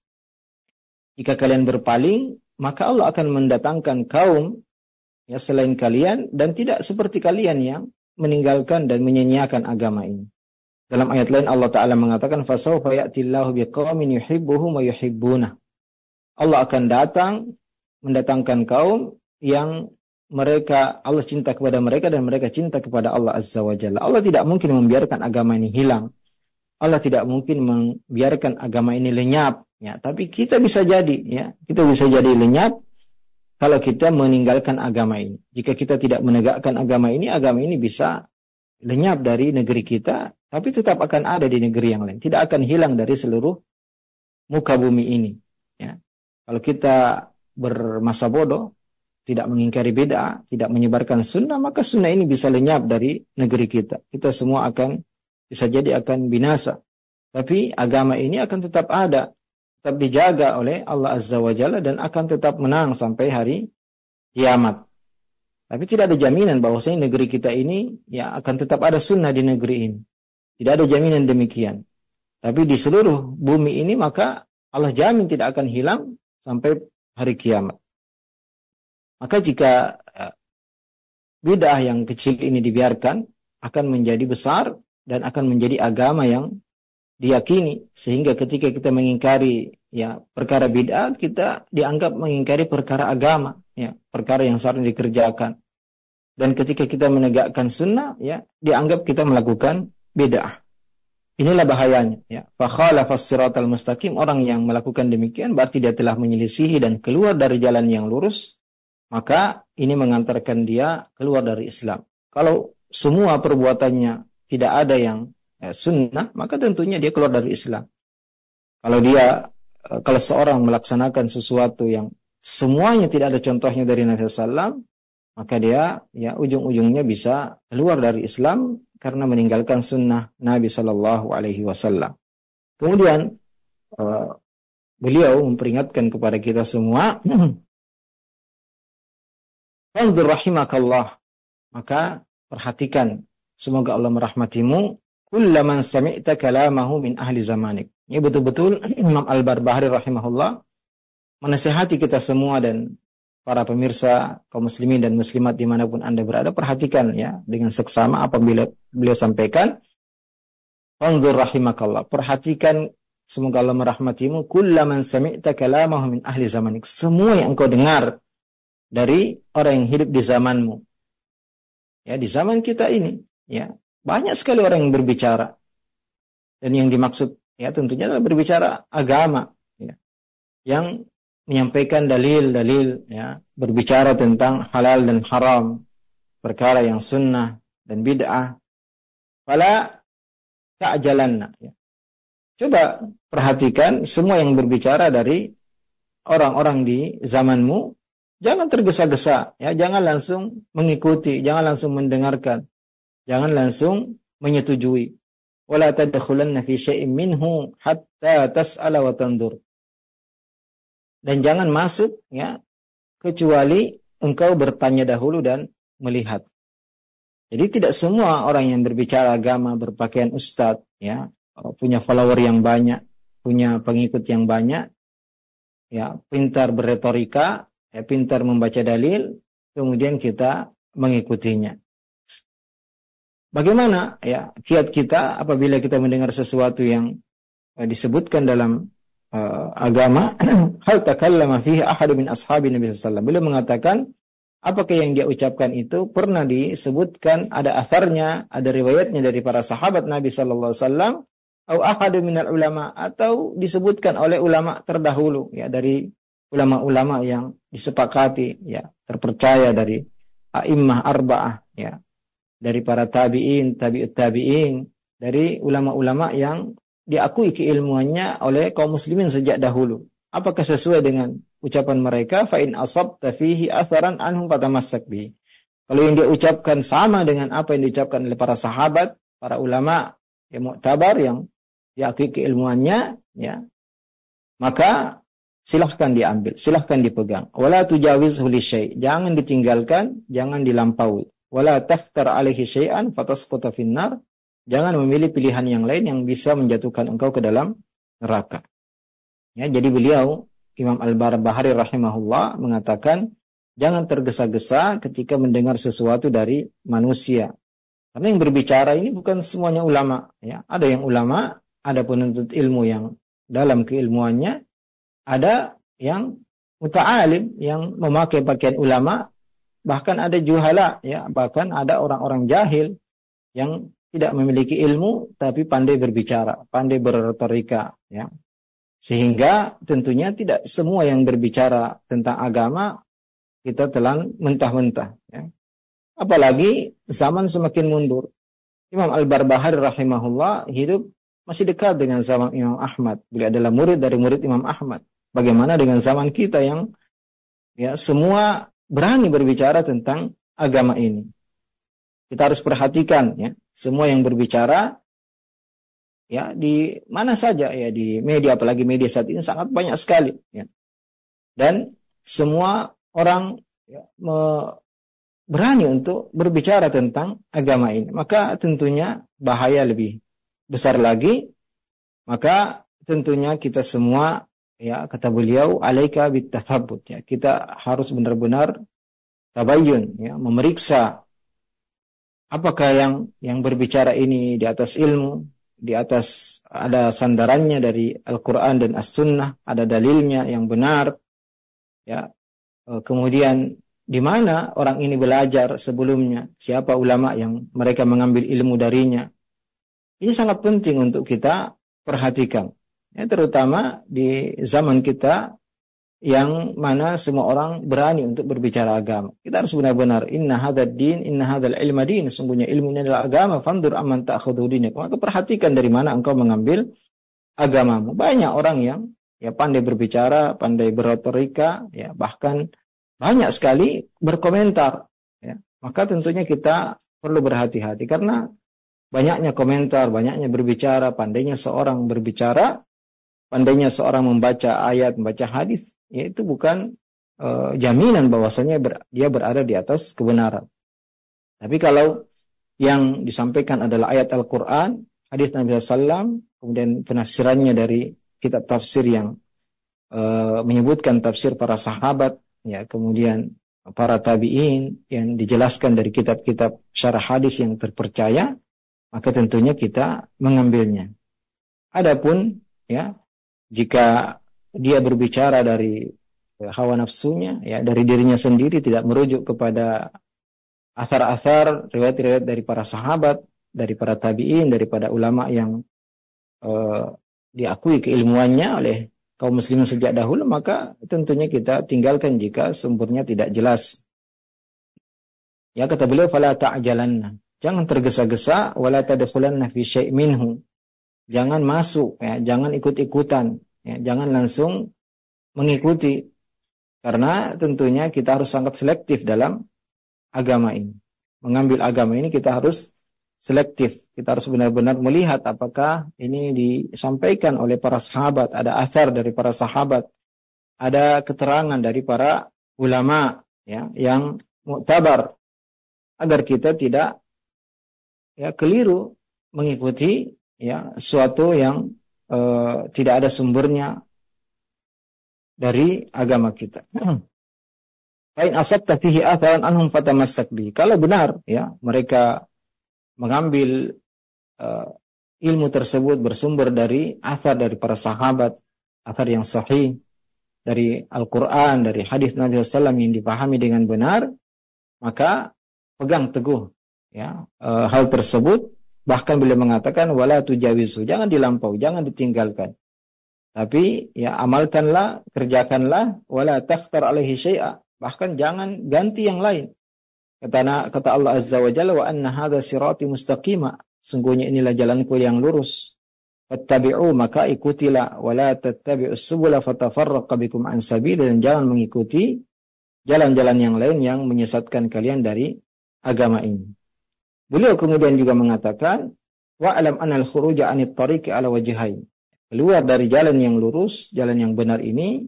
[SPEAKER 1] Jika kalian berpaling, maka Allah akan mendatangkan kaum, ya, selain kalian dan tidak seperti kalian yang meninggalkan dan menyanyiakan agama ini. Dalam ayat lain Allah taala mengatakan, fasawfa ya'tillahu biqaumin yuhibbuhum wa yuhibbunah. Allah akan datang mendatangkan kaum yang mereka, Allah cinta kepada mereka dan mereka cinta kepada Allah Azza wa Jalla. Allah tidak mungkin membiarkan agama ini hilang. Allah tidak mungkin membiarkan agama ini lenyap, ya. Tapi kita bisa jadi, ya, kita bisa jadi lenyap kalau kita meninggalkan agama ini. Jika kita tidak menegakkan agama ini, agama ini bisa lenyap dari negeri kita, tapi tetap akan ada di negeri yang lain. Tidak akan hilang dari seluruh muka bumi ini, ya. Kalau kita bermasa bodoh, tidak mengingkari bid'ah, tidak menyebarkan sunnah, maka sunnah ini bisa lenyap dari negeri kita. Kita semua akan, bisa jadi akan binasa. Tapi agama ini akan tetap ada, tetap dijaga oleh Allah Azza wa Jalla dan akan tetap menang sampai hari kiamat. Tapi tidak ada jaminan bahwasanya negeri kita ini, ya, akan tetap ada sunnah di negeri ini. Tidak ada jaminan demikian. Tapi di seluruh bumi ini maka Allah jamin tidak akan hilang sampai hari kiamat. Maka jika bid'ah yang kecil ini dibiarkan, akan menjadi besar dan akan menjadi agama yang diyakini. Sehingga ketika kita mengingkari, ya, perkara bid'ah, kita dianggap mengingkari perkara agama, ya, perkara yang seharusnya dikerjakan. Dan ketika kita menegakkan sunnah, ya, dianggap kita melakukan bid'ah. Inilah bahayanya, ya. Fa khalafas siratal mustaqim, orang yang melakukan demikian berarti dia telah menyelisihi dan keluar dari jalan yang lurus. Maka ini mengantarkan dia keluar dari Islam. Kalau semua perbuatannya tidak ada yang eh, sunnah, maka tentunya dia keluar dari Islam. Kalau dia kalau seorang melaksanakan sesuatu yang semuanya tidak ada contohnya dari Nabi sallallahu alaihi wasallam, maka dia ya ujung-ujungnya bisa keluar dari Islam karena meninggalkan sunnah Nabi sallallahu alaihi wasallam. Kemudian uh, beliau memperingatkan kepada kita semua, "Anzur rahimakallah." Maka perhatikan, semoga Allah merahmatimu, kullaman sami'ta kalamahu min ahli zamanik. Ini betul-betul Imam Al-Barbahari rahimahullah menasihati kita semua dan para pemirsa kaum muslimin dan muslimat dimanapun Anda berada, perhatikan ya dengan seksama apabila beliau sampaikan, "Anzur rahimakallah." Perhatikan, semoga Allah merahmatimu, kullaman sami'ta kalamahu min ahli zamanik. Semua yang engkau dengar dari orang yang hidup di zamanmu. Ya, di zaman kita ini, ya, banyak sekali orang yang berbicara. Dan yang dimaksud ya tentunya adalah berbicara agama, ya, yang menyampaikan dalil-dalil, ya, berbicara tentang halal dan haram, perkara yang sunnah dan bid'ah. Fala ta'jalanna, ya. Coba perhatikan semua yang berbicara dari orang-orang di zamanmu, jangan tergesa-gesa, ya, jangan langsung mengikuti, jangan langsung mendengarkan, jangan langsung menyetujui. Wala tadkhulanna fi syai'in minhu hatta tas'ala wa tandur. Dan jangan masuk ya kecuali engkau bertanya dahulu dan melihat. Jadi tidak semua orang yang berbicara agama berpakaian ustadz ya, punya follower yang banyak, punya pengikut yang banyak, ya, pintar berretorika, ya, pintar membaca dalil, kemudian kita mengikutinya. Bagaimana ya kiat kita apabila kita mendengar sesuatu yang uh, disebutkan dalam uh, agama? Hal takallama fihi ahad min ashabi Nabi sallallahu alaihi wasallam. Beliau mengatakan, apakah yang dia ucapkan itu pernah disebutkan, ada asarnya, ada riwayatnya dari para sahabat Nabi sallallahu alaihi wasallam, atau ahad minal ulama, atau disebutkan oleh ulama terdahulu, ya, dari ulama-ulama yang disepakati, ya, terpercaya dari a'immah arba'ah, ya, dari para tabi'in, tabi'ut tabi'in, dari ulama-ulama yang diakui keilmuannya oleh kaum muslimin sejak dahulu. Apakah sesuai dengan ucapan mereka? Fa in asabta fihi atharan anhum fatamassak bi. Kalau yang dia ucapkan sama dengan apa yang diucapkan oleh para sahabat, para ulama yang mu'tabar, yang diakui keilmuannya, ya, maka silahkan diambil, silahkan dipegang. Wala tujawizhu li syai'. Jangan ditinggalkan, jangan dilampaui. Wala taftar alaihi syai'an fatasquta finnar. Jangan memilih pilihan yang lain yang bisa menjatuhkan engkau ke dalam neraka. Ya, jadi beliau Imam Al-Barbahari rahimahullah mengatakan, jangan tergesa-gesa ketika mendengar sesuatu dari manusia. Karena yang berbicara ini bukan semuanya ulama, ya. Ada yang ulama, ada penuntut ilmu yang dalam keilmuannya, ada yang muta'alim yang memakai pakaian ulama, bahkan ada juhala, ya, bahkan ada orang-orang jahil yang tidak memiliki ilmu tapi pandai berbicara, pandai berretorika, ya. Sehingga tentunya tidak semua yang berbicara tentang agama kita telan mentah-mentah, ya. Apalagi zaman semakin mundur. Imam Al-Barbahari rahimahullah hidup masih dekat dengan zaman Imam Ahmad. Beliau adalah murid dari murid Imam Ahmad. Bagaimana dengan zaman kita yang ya semua berani berbicara tentang agama ini? Kita harus perhatikan, ya, semua yang berbicara, ya, di mana saja, ya, di media, apalagi media saat ini sangat banyak sekali, ya. Dan semua orang, ya, me, berani untuk berbicara tentang agama ini. Maka tentunya bahaya lebih besar lagi. Maka tentunya kita semua, ya, kata beliau, alaika bitathabbut, ya, kita harus benar-benar tabayyun, ya, memeriksa apakah yang yang berbicara ini di atas ilmu, di atas ada sandarannya dari Al-Quran dan As-Sunnah, ada dalilnya yang benar, ya. Kemudian di mana orang ini belajar sebelumnya, siapa ulama yang mereka mengambil ilmu darinya. Ini sangat penting untuk kita perhatikan, ya, terutama di zaman kita yang mana semua orang berani untuk berbicara agama. Kita harus benar-benar, inna hadzal din, inna hadzal ilma din, sungguhnya ilmu ini adalah agama, fandur amman ta'khudhu dinak. Maka perhatikan dari mana engkau mengambil agamamu. Banyak orang yang ya pandai berbicara, pandai berretorika, ya bahkan banyak sekali berkomentar. Ya. Maka tentunya kita perlu berhati-hati karena banyaknya komentar, banyaknya berbicara, pandainya seorang berbicara, pandainya seorang membaca ayat, membaca hadis, ya itu bukan uh, jaminan bahwasanya ber, dia berada di atas kebenaran. Tapi kalau yang disampaikan adalah ayat Al-Quran, hadis Nabi sallallahu alaihi wasallam, kemudian penafsirannya dari kitab tafsir yang uh, menyebutkan tafsir para sahabat, ya kemudian para tabi'in yang dijelaskan dari kitab-kitab syarah hadis yang terpercaya, maka tentunya kita mengambilnya. Adapun ya jika dia berbicara dari hawa nafsunya, ya dari dirinya sendiri, tidak merujuk kepada athar-athar, riwayat-riwayat dari para sahabat, dari para tabi'in, daripada ulama yang uh, diakui keilmuannya oleh kaum muslimin sejak dahulu, maka tentunya kita tinggalkan jika sumbernya tidak jelas. Ya kata beliau, fala ta'jalanna. Jangan tergesa-gesa, wala tadkhulanna fi syai' minhu. Jangan masuk, ya, jangan ikut-ikutan, ya, jangan langsung mengikuti. Karena tentunya kita harus sangat selektif dalam agama ini. Mengambil agama ini kita harus selektif. Kita harus benar-benar melihat apakah ini disampaikan oleh para sahabat, ada athar dari para sahabat, ada keterangan dari para ulama, ya, yang mu'tabar, agar kita tidak ya keliru mengikuti ya suatu yang uh, tidak ada sumbernya dari agama kita. Fa'in asabta fihi atharan anhum fatamassak bi. Kalau benar ya mereka mengambil uh, ilmu tersebut bersumber dari athar dari para sahabat, athar yang sahih dari Al-Qur'an, dari hadis Nabi sallallahu alaihi wasallam yang dipahami dengan benar, maka pegang teguh ya uh, hal tersebut. Bahkan beliau mengatakan wala tujawizu, jangan dilampaui, jangan ditinggalkan. Tapi ya amalkanlah, kerjakanlah, wala takhtar alaihi syai'a. Bahkan jangan ganti yang lain. Kata, kata Allah Azza wa Jalla, wa anna hadha sirati mustaqima. Sungguhnya inilah jalanku yang lurus. Fattabi'u, maka ikutilah. Wala tattabi'us subula fatafarraqa bikum an sabili. Dan jangan mengikuti jalan-jalan yang lain yang menyesatkan kalian dari agama ini. Beliau kemudian juga mengatakan, wa'alam anal khuruja anit tariqi ala wajhain. Keluar dari jalan yang lurus, jalan yang benar ini,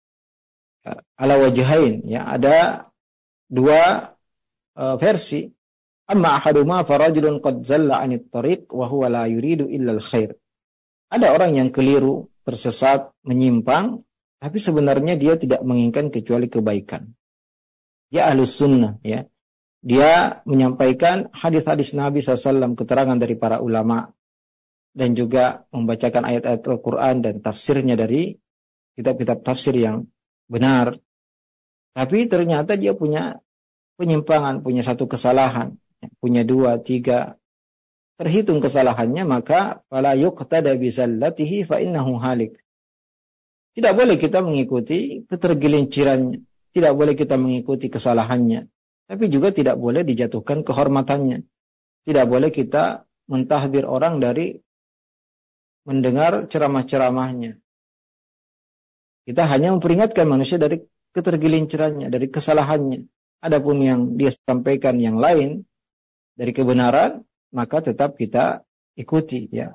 [SPEAKER 1] ala wajhain, ya, ada dua uh, versi. Amma ahaduma farajulun qad zalla 'anit tariq wa huwa la yuridu illa al-khair. Ada orang yang keliru, tersesat, menyimpang, tapi sebenarnya dia tidak menginginkan kecuali kebaikan. Dia ahlus sunnah, ya. Dia menyampaikan hadis-hadis Nabi sallallahu alaihi wasallam, keterangan dari para ulama, dan juga membacakan ayat-ayat Al-Quran dan tafsirnya dari kitab-kitab tafsir yang benar. Tapi ternyata dia punya penyimpangan, punya satu kesalahan, punya dua, tiga, terhitung kesalahannya, maka fala yuqtada bizallatihi fa innahu halik. Tidak boleh kita mengikuti ketergelincirannya, tidak boleh kita mengikuti kesalahannya, tapi juga tidak boleh dijatuhkan kehormatannya. Tidak boleh kita mentahdir orang dari mendengar ceramah-ceramahnya. Kita hanya memperingatkan manusia dari ketergelincirannya, dari kesalahannya. Adapun yang dia sampaikan yang lain dari kebenaran, maka tetap kita ikuti, ya.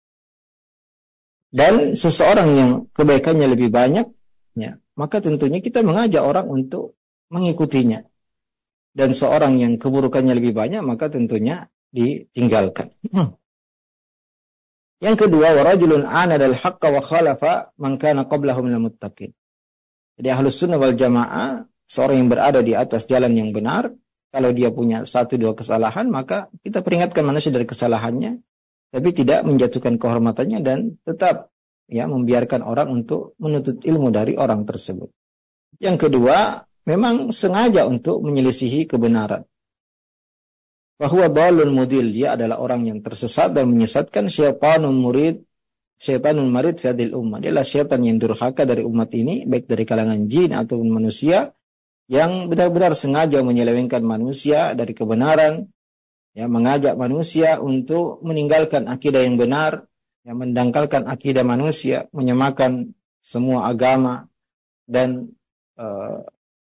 [SPEAKER 1] Dan seseorang yang kebaikannya lebih banyak, ya, maka tentunya kita mengajak orang untuk mengikutinya. Dan seorang yang keburukannya lebih banyak, maka tentunya ditinggalkan. Hmm. Yang kedua, warajulun anadal haqqa wa khalafa man kana qablahu minal muttaqin. Jadi ahlus sunnah wal jamaah, seorang yang berada di atas jalan yang benar, kalau dia punya satu dua kesalahan, maka kita peringatkan manusia dari kesalahannya, tapi tidak menjatuhkan kehormatannya dan tetap ya membiarkan orang untuk menuntut ilmu dari orang tersebut. Yang kedua, memang sengaja untuk menyelisihi kebenaran. Bahwa balun mudil, dia adalah orang yang tersesat dan menyesatkan, syaitanun murid, syaitanun marid fi hadhil ummah. Dia adalah syaitan yang durhaka dari umat ini, baik dari kalangan jin ataupun manusia, yang benar-benar sengaja menyelewengkan manusia dari kebenaran, ya, mengajak manusia untuk meninggalkan akidah yang benar yang mendangkalkan akidah manusia, menyamakan semua agama dan uh,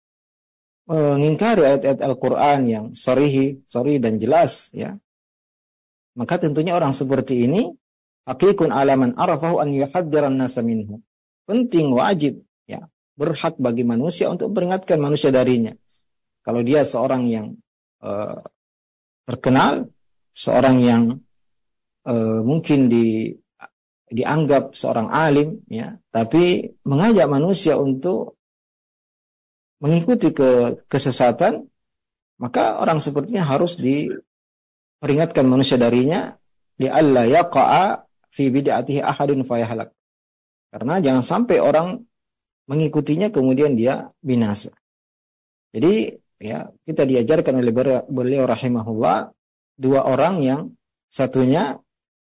[SPEAKER 1] mengingkari ayat-ayat Al-Quran yang sarihi, sharih dan jelas, ya. Maka tentunya orang seperti ini hakikun alaman arafahu an yuhaddiran nasa minhu. Penting, wajib, ya, berhak bagi manusia untuk memperingatkan manusia darinya. Kalau dia seorang yang uh, terkenal, seorang yang uh, mungkin di, dianggap seorang alim, ya, tapi mengajak manusia untuk mengikuti ke kesesatan, maka orang sepertinya harus diperingatkan manusia darinya, li'alla yaqa'a fi bid'atihi ahadun fayahlak. Karena jangan sampai orang mengikutinya kemudian dia binasa. Jadi ya, kita diajarkan oleh beliau rahimahullah dua orang yang satunya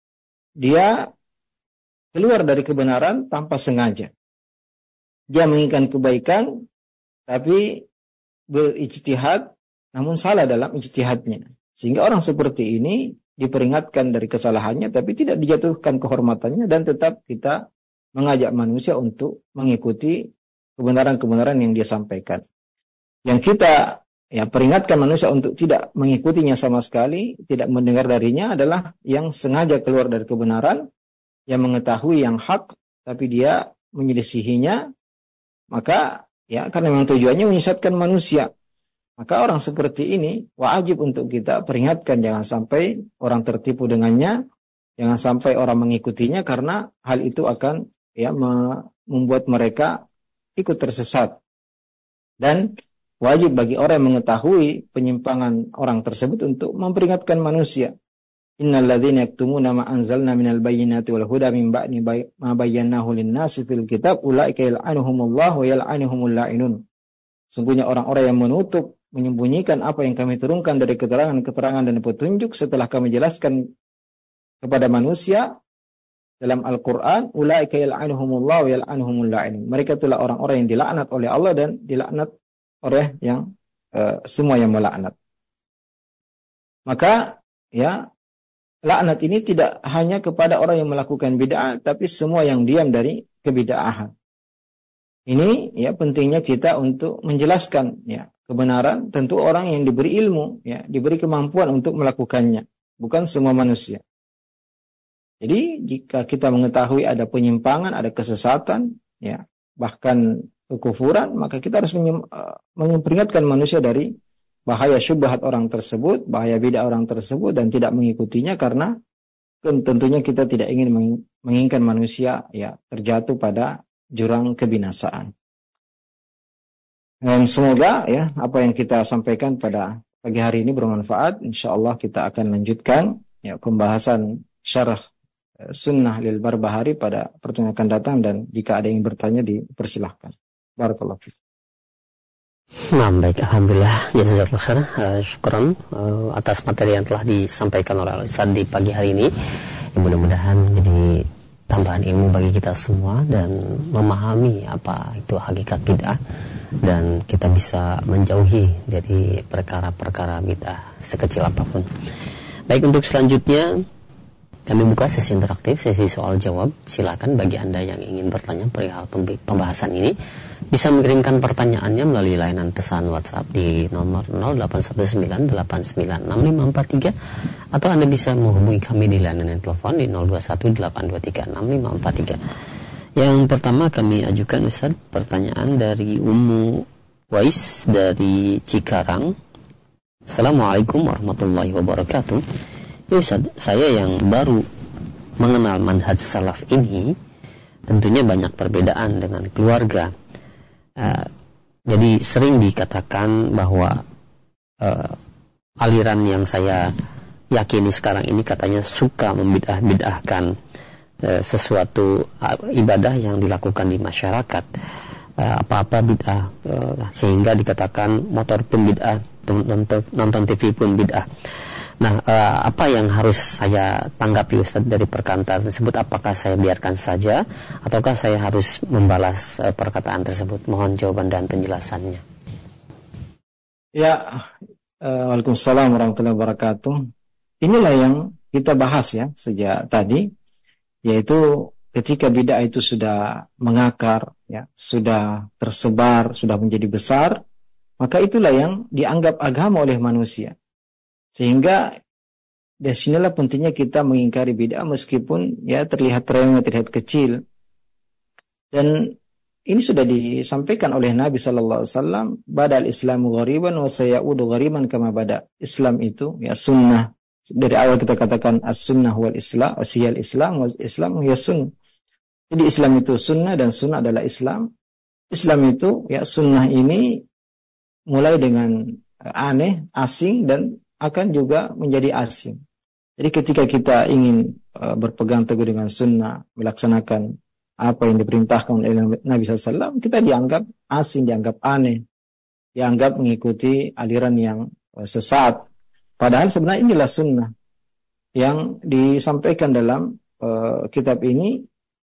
[SPEAKER 1] dia keluar dari kebenaran tanpa sengaja. Dia menginginkan kebaikan tapi berijtihad namun salah dalam ijtihadnya. Sehingga orang seperti ini diperingatkan dari kesalahannya tapi tidak dijatuhkan kehormatannya, dan tetap kita mengajak manusia untuk mengikuti kebenaran-kebenaran yang dia sampaikan. Yang kita ya peringatkan manusia untuk tidak mengikutinya sama sekali, tidak mendengar darinya, adalah yang sengaja keluar dari kebenaran, yang mengetahui yang hak tapi dia menyelisihinya, maka ya, karena memang tujuannya menyesatkan manusia. Maka orang seperti ini wajib untuk kita peringatkan, jangan sampai orang tertipu dengannya, jangan sampai orang mengikutinya, karena hal itu akan ya membuat mereka ikut tersesat. Dan wajib bagi orang yang mengetahui penyimpangan orang tersebut untuk memperingatkan manusia. Innal ladzina yaktumuna ma anzalna minal bayyinati wal huda min ba'di ma bayyanahu lin-nasi fil kitab ulaika yal'anuhumullahu wa yal'anuhumul la'inun. Sungguhnya orang-orang yang menutup, menyembunyikan apa yang kami turunkan dari keterangan-keterangan dan petunjuk setelah kami jelaskan kepada manusia dalam Al-Qur'an, ulaika yal'anuhumullahu wa yal'anuhumul la'inun. Mereka itulah orang-orang yang dilaknat oleh Allah dan dilaknat oleh yang uh, semua yang melaknat. Maka ya, laknat ini tidak hanya kepada orang yang melakukan bid'ah, tapi semua yang diam dari kebid'ahan. Ini ya pentingnya kita untuk menjelaskan ya kebenaran. Tentu orang yang diberi ilmu, ya diberi kemampuan untuk melakukannya, bukan semua manusia. Jadi jika kita mengetahui ada penyimpangan, ada kesesatan, ya bahkan kekufuran, maka kita harus memperingatkan manusia dari bahaya syubhat orang tersebut, bahaya bid'ah orang tersebut, dan tidak mengikutinya, karena tentunya kita tidak ingin menginginkan manusia ya terjatuh pada jurang kebinasaan. Dan semoga ya apa yang kita sampaikan pada pagi hari ini bermanfaat. Insyaallah kita akan lanjutkan ya pembahasan syarah sunnah lil Barbahari pada pertemuan akan datang, dan jika ada yang bertanya dipersilahkan. Barakallahu fiik.
[SPEAKER 2] Nah, baik, alhamdulillah, jazakallahu khair, uh, syukran uh, atas materi yang telah disampaikan oleh Ustaz di pagi hari ini. Ya, mudah-mudahan jadi tambahan ilmu bagi kita semua dan memahami apa itu hakikat bid'ah, dan kita bisa menjauhi dari perkara-perkara bid'ah sekecil apapun. Baik, untuk selanjutnya kami buka sesi interaktif, sesi soal jawab. Silakan bagi Anda yang ingin bertanya perihal pembahasan ini, bisa mengirimkan pertanyaannya melalui layanan pesan WhatsApp di nomor nol delapan satu sembilan delapan sembilan enam lima empat tiga, atau Anda bisa menghubungi kami di layanan telepon di nol dua satu delapan dua tiga enam lima empat tiga. Yang pertama kami ajukan Ustaz pertanyaan dari Ummu Wais dari Cikarang. Assalamualaikum warahmatullahi wabarakatuh. Ya Ustaz, saya yang baru mengenal manhaj salaf ini tentunya banyak perbedaan dengan keluarga. Uh, jadi sering dikatakan bahwa uh, aliran yang saya yakini sekarang ini katanya suka membidah-bidahkan uh, sesuatu uh, ibadah yang dilakukan di masyarakat. Uh, apa-apa bid'ah, uh, sehingga dikatakan motor pun bid'ah, nonton, nonton T V pun bid'ah. Nah, uh, apa yang harus saya tanggapi Ustaz dari perkataan tersebut? Apakah saya biarkan saja, ataukah saya harus membalas uh, perkataan tersebut? Mohon jawaban dan penjelasannya.
[SPEAKER 1] Ya, uh, Waalaikumsalam warahmatullahi wabarakatuh. Inilah yang kita bahas ya sejak tadi. yaitu ketika bid'ah itu sudah mengakar, ya, sudah tersebar, sudah menjadi besar, maka itulah yang dianggap agama oleh manusia. Sehingga dari sinilah pentingnya kita mengingkari bid'ah meskipun ya terlihat remeh, terlihat kecil. Dan ini sudah disampaikan oleh Nabi sallallahu alaihi wasallam, badal Islamu ghariban wa sayaudu ghariban kama bada. Islam itu ya sunnah. Dari awal kita katakan as-sunnah wal islam, asiyal Islam wal Islam ya sunnah. Jadi Islam itu sunnah dan sunnah adalah Islam. Islam itu ya sunnah ini mulai dengan aneh, asing dan akan juga menjadi asing. Jadi ketika kita ingin uh, berpegang teguh dengan sunnah, melaksanakan apa yang diperintahkan oleh Nabi shallallahu alaihi wasallam, kita dianggap asing, dianggap aneh, dianggap mengikuti aliran yang uh, sesat. Padahal sebenarnya inilah sunnah yang disampaikan dalam uh, kitab ini.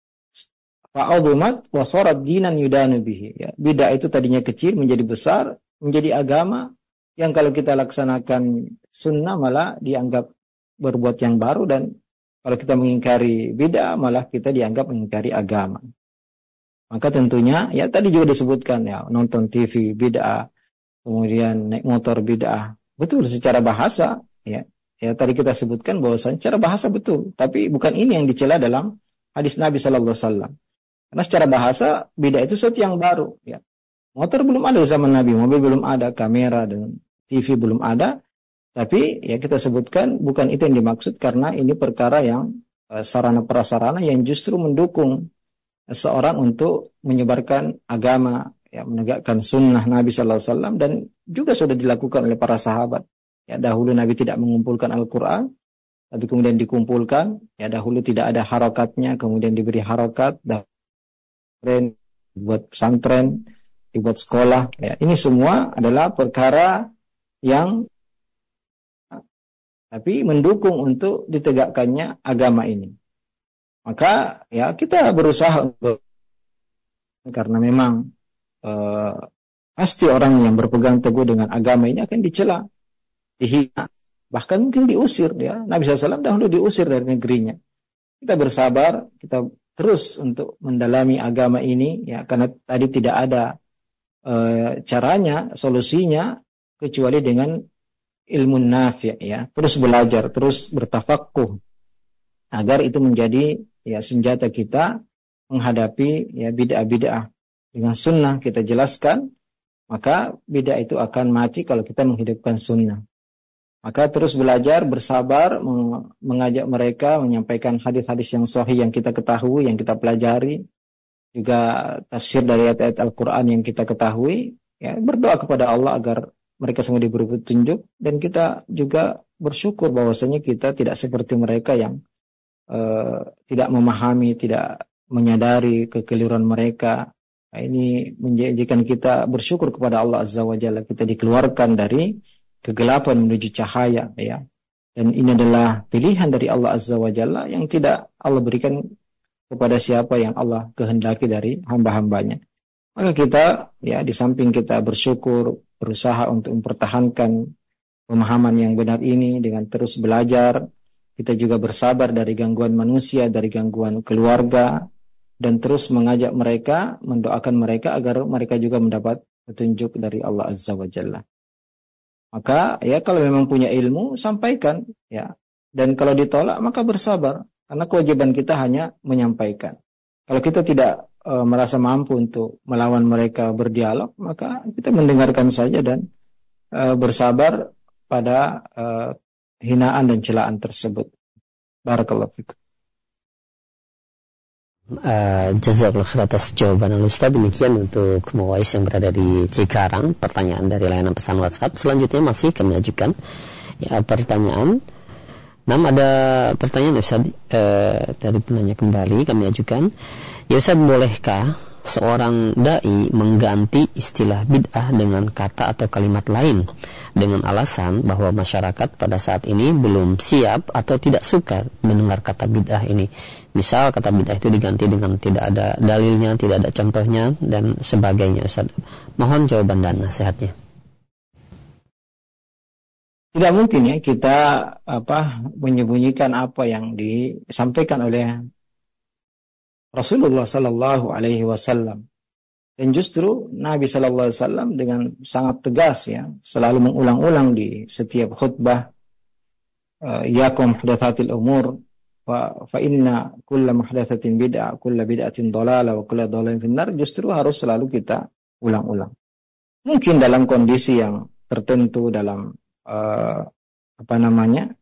[SPEAKER 1] Fa'adhumat wa sarat dinan yudanu bihi. Ya, bid'ah itu tadinya kecil menjadi besar, menjadi agama yang kalau kita laksanakan sunnah malah dianggap berbuat yang baru, dan kalau kita mengingkari bid'ah malah kita dianggap mengingkari agama. Maka tentunya ya tadi juga disebutkan ya, nonton T V bid'ah, kemudian naik motor bid'ah. Betul secara bahasa ya. Ya tadi kita sebutkan bahwasanya secara bahasa betul, tapi bukan ini yang dicela dalam hadis Nabi sallallahu alaihi wasallam. Karena secara bahasa bid'ah itu sesuatu yang baru ya. Motor belum ada di zaman Nabi, mobil belum ada, kamera dan T V belum ada. Tapi ya kita sebutkan bukan itu yang dimaksud, karena ini perkara yang uh, sarana prasarana yang justru mendukung uh, seorang untuk menyebarkan agama, ya menegakkan sunnah Nabi sallallahu alaihi wasallam, dan juga sudah dilakukan oleh para sahabat. Ya dahulu Nabi tidak mengumpulkan Al-Qur'an, tapi kemudian dikumpulkan. Ya dahulu tidak ada harakatnya, kemudian diberi harakat, dan dibuat pesantren, dibuat sekolah. Ya, ini semua adalah perkara yang tapi mendukung untuk ditegakkannya agama ini. Maka ya kita berusaha untuk, karena memang eh, pasti orang yang berpegang teguh dengan agama ini akan dicela, dihina, bahkan mungkin diusir. Ya, Nabi shallallahu alaihi wasallam dahulu diusir dari negerinya. Kita bersabar, kita terus untuk mendalami agama ini, ya karena tadi tidak ada eh, caranya, solusinya kecuali dengan ilmu nafi', ya, terus belajar, terus bertafakuh agar itu menjadi ya senjata kita menghadapi ya bid'ah-bid'ah. Dengan sunnah kita jelaskan, maka bid'ah itu akan mati kalau kita menghidupkan sunnah. Maka terus belajar, bersabar, mengajak mereka, menyampaikan hadis-hadis yang sahih yang kita ketahui, yang kita pelajari, juga tafsir dari ayat-ayat Al-Quran yang kita ketahui, ya, berdoa kepada Allah agar mereka semua diberi petunjuk, dan kita juga bersyukur bahwasanya kita tidak seperti mereka yang uh, tidak memahami, tidak menyadari kekeliruan mereka. Nah, ini menjadikan kita bersyukur kepada Allah Azza wa Jalla, kita dikeluarkan dari kegelapan menuju cahaya, ya. Dan ini adalah pilihan dari Allah Azza wa Jalla yang tidak Allah berikan kepada siapa yang Allah kehendaki dari hamba-hambanya. Maka kita ya di samping kita bersyukur, berusaha untuk mempertahankan pemahaman yang benar ini dengan terus belajar, kita juga bersabar dari gangguan manusia, dari gangguan keluarga, dan terus mengajak mereka, mendoakan mereka agar mereka juga mendapat petunjuk dari Allah Azza wa Jalla. Maka ya kalau memang punya ilmu, sampaikan, ya. Dan kalau ditolak maka bersabar, karena kewajiban kita hanya menyampaikan. Kalau kita tidak e, merasa mampu untuk melawan mereka berdialog, maka kita mendengarkan saja dan e, bersabar pada e, hinaan dan celaan tersebut. Barakallahu fikum.
[SPEAKER 2] Uh, Jazakallahu khair atas jawaban Al-Ustaz. Demikian untuk Mawais yang berada di Cikarang, pertanyaan dari layanan pesan WhatsApp. Selanjutnya masih kami ajukan ya, pertanyaan. Nam ada pertanyaan Ustaz uh, dari penanya kembali kami ajukan. Ya Ustaz, bolehkah seorang dai mengganti istilah bid'ah dengan kata atau kalimat lain dengan alasan bahwa masyarakat pada saat ini belum siap atau tidak suka mendengar kata bid'ah ini? Misal kata bid'ah itu diganti dengan tidak ada dalilnya, tidak ada contohnya dan sebagainya, Ustaz. Mohon jawaban dan nasihatnya.
[SPEAKER 1] Tidak mungkin ya kita apa menyembunyikan apa yang disampaikan oleh Rasulullah Sallallahu Alaihi Wasallam. Dan justru Nabi Sallallahu Alaihi Wasallam dengan sangat tegas ya, selalu mengulang-ulang di setiap khutbah, "Iyakum muhdatsatil umur, fa fa inna kulla muhdatsatin bid'ah, kulla bid'atin dhalalah, wa kulla dhalalatin finnar." Justru harus selalu kita ulang-ulang. Mungkin dalam kondisi yang tertentu, dalam uh, apa namanya,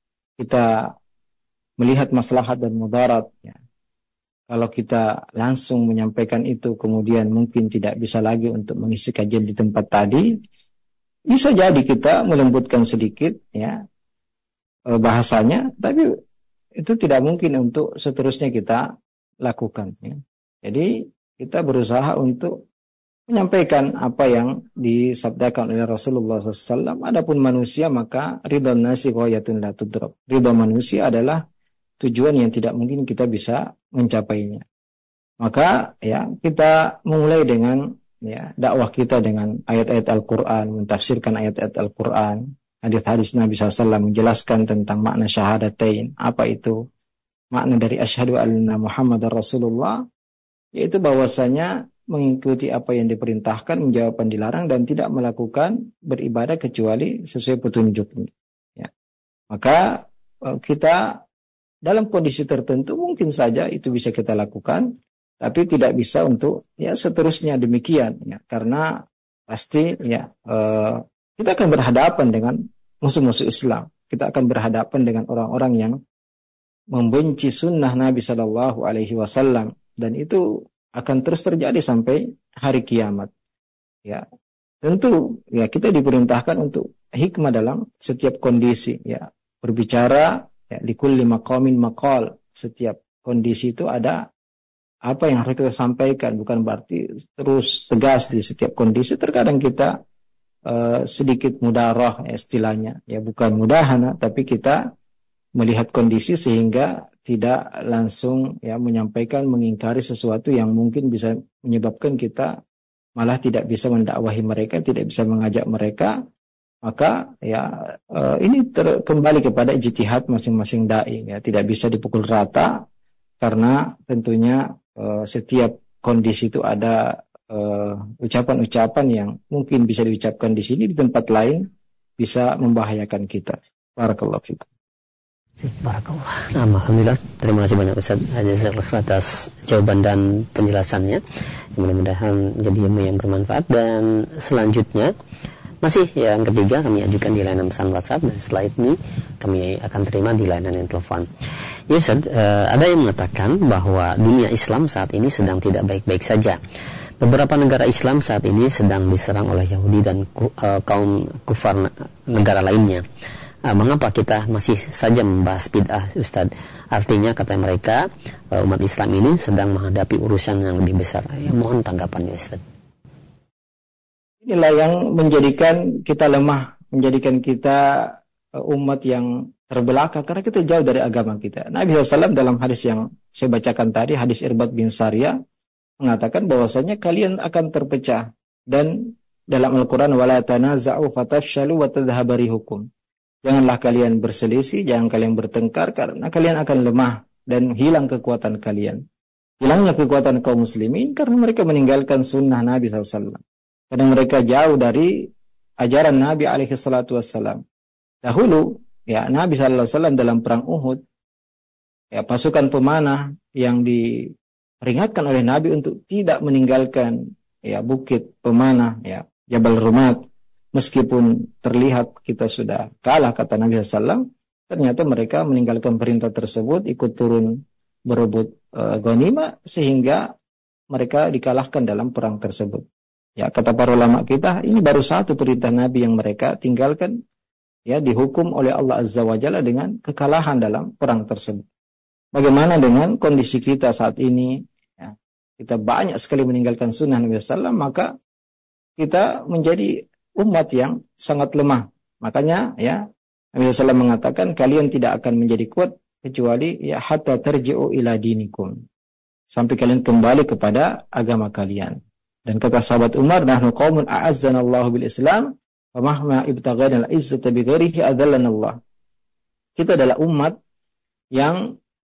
[SPEAKER 1] kita melihat maslahat dan mudarat ya. Kalau kita langsung menyampaikan itu, kemudian mungkin tidak bisa lagi untuk mengisi kajian di tempat tadi, bisa jadi kita melembutkan sedikit ya bahasanya, tapi itu tidak mungkin untuk seterusnya kita lakukan ya. Jadi kita berusaha untuk menyampaikan apa yang disabdakan oleh Rasulullah shallallahu alaihi wasallam. Adapun manusia, maka ridha nasi ghayatun la tudrak. Ridha manusia adalah tujuan yang tidak mungkin kita bisa mencapainya. Maka ya kita mulai dengan ya dakwah kita dengan ayat-ayat Al-Quran, mentafsirkan ayat-ayat Al-Quran, hadis-hadis Nabi shallallahu alaihi wasallam menjelaskan tentang makna syahadatain. Apa itu makna dari asyhadu anna Muhammadar Rasulullah? Yaitu bahwasanya mengikuti apa yang diperintahkan, menjauh apa yang dilarang, dan tidak melakukan beribadah kecuali sesuai petunjuknya. Ya. Maka kita dalam kondisi tertentu mungkin saja itu bisa kita lakukan, tapi tidak bisa untuk ya seterusnya demikian ya, karena pasti ya eh, kita akan berhadapan dengan musuh-musuh Islam. Kita akan berhadapan dengan orang-orang yang membenci sunnah Nabi Shallallahu Alaihi Wasallam, dan itu akan terus terjadi sampai hari kiamat. Ya, tentu ya kita diperintahkan untuk hikmah dalam setiap kondisi ya, berbicara. Ya, likulli maqamin maqal. Setiap kondisi itu ada apa yang harus kita sampaikan. Bukan berarti terus tegas di setiap kondisi. Terkadang kita uh, sedikit mudarah ya, istilahnya. Ya, bukan mudahana, tapi kita melihat kondisi sehingga tidak langsung ya menyampaikan, mengingkari sesuatu yang mungkin bisa menyebabkan kita malah tidak bisa mendakwahi mereka, tidak bisa mengajak mereka. Maka ya uh, ini ter- kembali kepada ijtihad masing-masing dai ya, tidak bisa dipukul rata, karena tentunya uh, setiap kondisi itu ada uh, ucapan-ucapan yang mungkin bisa diucapkan di sini, di tempat lain bisa membahayakan kita. Barakallahu fikum.
[SPEAKER 2] Barakallah. Nah, alhamdulillah, terima kasih banyak Ustaz Jazakallah atas jawaban dan penjelasannya. Mudah-mudahan jadi ilmu yang bermanfaat. Dan selanjutnya masih yang ketiga kami ajukan di layanan pesan WhatsApp, dan setelah ini kami akan terima di layanan yang telepon. Ya Ustaz, uh, ada yang mengatakan bahwa dunia Islam saat ini sedang tidak baik-baik saja. Beberapa negara Islam saat ini sedang diserang oleh Yahudi dan uh, kaum kufar negara lainnya. Uh, mengapa kita masih saja membahas bid'ah, Ustaz? Artinya kata mereka uh, umat Islam ini sedang menghadapi urusan yang lebih besar. Ya, mohon tanggapannya Ustaz.
[SPEAKER 1] Inilah yang menjadikan kita lemah, menjadikan kita umat yang terbelakang, karena kita jauh dari agama kita. Nabi shallallahu alaihi wasallam dalam hadis yang saya bacakan tadi, hadis Irbad bin Sariyah, mengatakan bahwasanya kalian akan terpecah, dan dalam Al-Quran, wala tanaza'u fatafshalu wa tadhhabu rihukum. Janganlah kalian berselisih, jangan kalian bertengkar, karena kalian akan lemah dan hilang kekuatan kalian. Hilangnya kekuatan kaum muslimin karena mereka meninggalkan sunnah Nabi shallallahu alaihi wasallam. Karena mereka jauh dari ajaran Nabi alaihi salatu wassalam. Dahulu, ya Nabi sallallahu alaihi wasallam dalam perang Uhud, ya pasukan pemanah yang diperingatkan oleh Nabi untuk tidak meninggalkan ya bukit pemanah, ya Jabal Rumat, meskipun terlihat kita sudah kalah, kata Nabi sallallahu alaihi wasallam, ternyata mereka meninggalkan perintah tersebut, ikut turun berebut uh, ghanimah, sehingga mereka dikalahkan dalam perang tersebut. Ya, kata para ulama kita, ini baru satu perintah Nabi yang mereka tinggalkan, ya dihukum oleh Allah Azza wa Jalla dengan kekalahan dalam perang tersebut. Bagaimana dengan kondisi kita saat ini? Ya, kita banyak sekali meninggalkan sunnah Nabi sallallahu alaihi wasallam, maka kita menjadi umat yang sangat lemah. Makanya ya Nabi sallallahu alaihi wasallam mengatakan, kalian tidak akan menjadi kuat kecuali ya hatta tarji'u ila dinikum, sampai kalian kembali kepada agama kalian. Dan kata sahabat Umar, nahnu qaumun a'azzanallahu bil Islam, wa mahma ibtaghana al-izzata bi ghairihi adzallana Allah. Kita adalah umat yang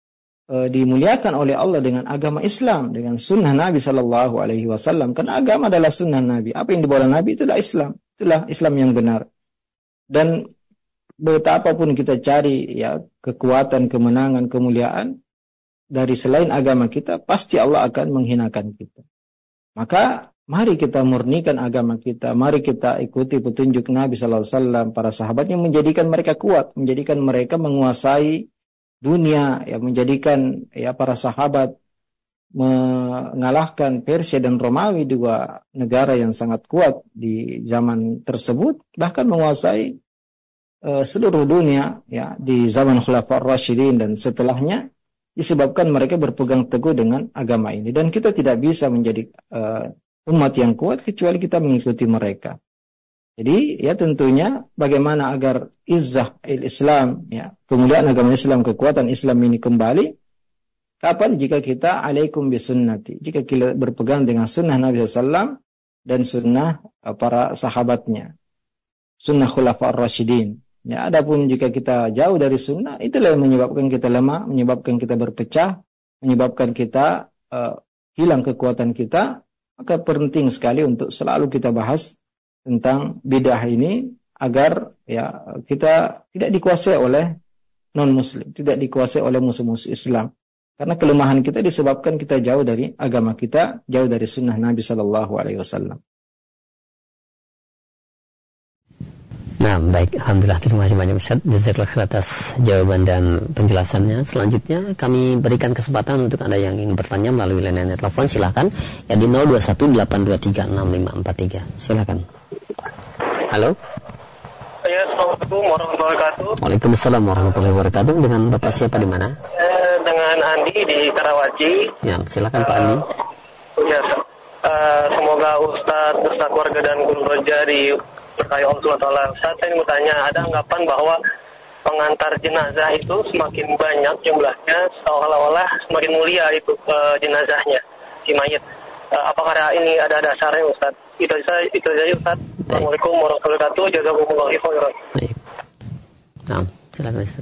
[SPEAKER 1] e, dimuliakan oleh Allah dengan agama Islam, dengan sunnah Nabi Shallallahu Alaihi Wasallam. Karena agama adalah sunnah Nabi. Apa yang dibawa Nabi itulah Islam, itulah Islam yang benar. Dan betapapun kita cari ya kekuatan, kemenangan, kemuliaan dari selain agama kita, pasti Allah akan menghinakan kita. Maka mari kita murnikan agama kita, mari kita ikuti petunjuk Nabi Sallallahu Alaihi Wasallam, para sahabatnya, menjadikan mereka kuat, menjadikan mereka menguasai dunia, ya, menjadikan ya para sahabat mengalahkan Persia dan Romawi, dua negara yang sangat kuat di zaman tersebut, bahkan menguasai uh, seluruh dunia ya di zaman Khulafaur Rasyidin dan setelahnya, disebabkan mereka berpegang teguh dengan agama ini. Dan kita tidak bisa menjadi uh, umat yang kuat kecuali kita mengikuti mereka. Jadi ya tentunya bagaimana agar izzah il-Islam, ya, kemuliaan agama Islam, kekuatan Islam ini kembali. Kapan? Jika kita alaikum bisunnati, jika kita berpegang dengan sunnah Nabi shallallahu alaihi wasallam dan sunnah para sahabatnya, sunnah khulafa ar-rasyidin. Ya, adapun jika kita jauh dari sunnah, itulah yang menyebabkan kita lemah, menyebabkan kita berpecah, menyebabkan kita uh, hilang kekuatan kita. Maka penting sekali untuk selalu kita bahas tentang bidah ini agar ya kita tidak dikuasai oleh non-muslim, tidak dikuasai oleh musuh-musuh Islam. Karena kelemahan kita disebabkan kita jauh dari agama kita, jauh dari sunnah Nabi Sallallahu Alaihi Wasallam.
[SPEAKER 2] Nah, baik, alhamdulillah, terima kasih banyak Ustaz. Jazakallahu khair atas jawaban dan penjelasannya. Selanjutnya kami berikan kesempatan untuk Anda yang ingin bertanya melalui layanan telepon, silakan ya di nol dua satu delapan dua tiga enam lima empat tiga. Silakan. Halo.
[SPEAKER 3] Ya, Assalamualaikum warahmatullahi wabarakatuh.
[SPEAKER 2] Waalaikumsalam warahmatullahi wabarakatuh. Dengan Bapak siapa di mana?
[SPEAKER 3] Eh, dengan Andi di Karawaci.
[SPEAKER 2] Ya, silakan Pak Andi.
[SPEAKER 3] Uh, ya, uh, semoga Ustadz beserta keluarga dan guru roja di berkahi Allah subhanahu wa taala. Ustaz, saya ingin bertanya, ada anggapan bahwa pengantar jenazah itu semakin banyak jumlahnya, seolah-olah semakin mulia itu uh, jenazahnya, si mayit. Uh, apakah ini ada dasarnya, Ustaz? Itu saja, itu saja, Ustaz. Assalamualaikum warahmatullahi wabarakatuh. Jazakumullahu khairan.
[SPEAKER 2] Baik. Nah, silakan Ustaz.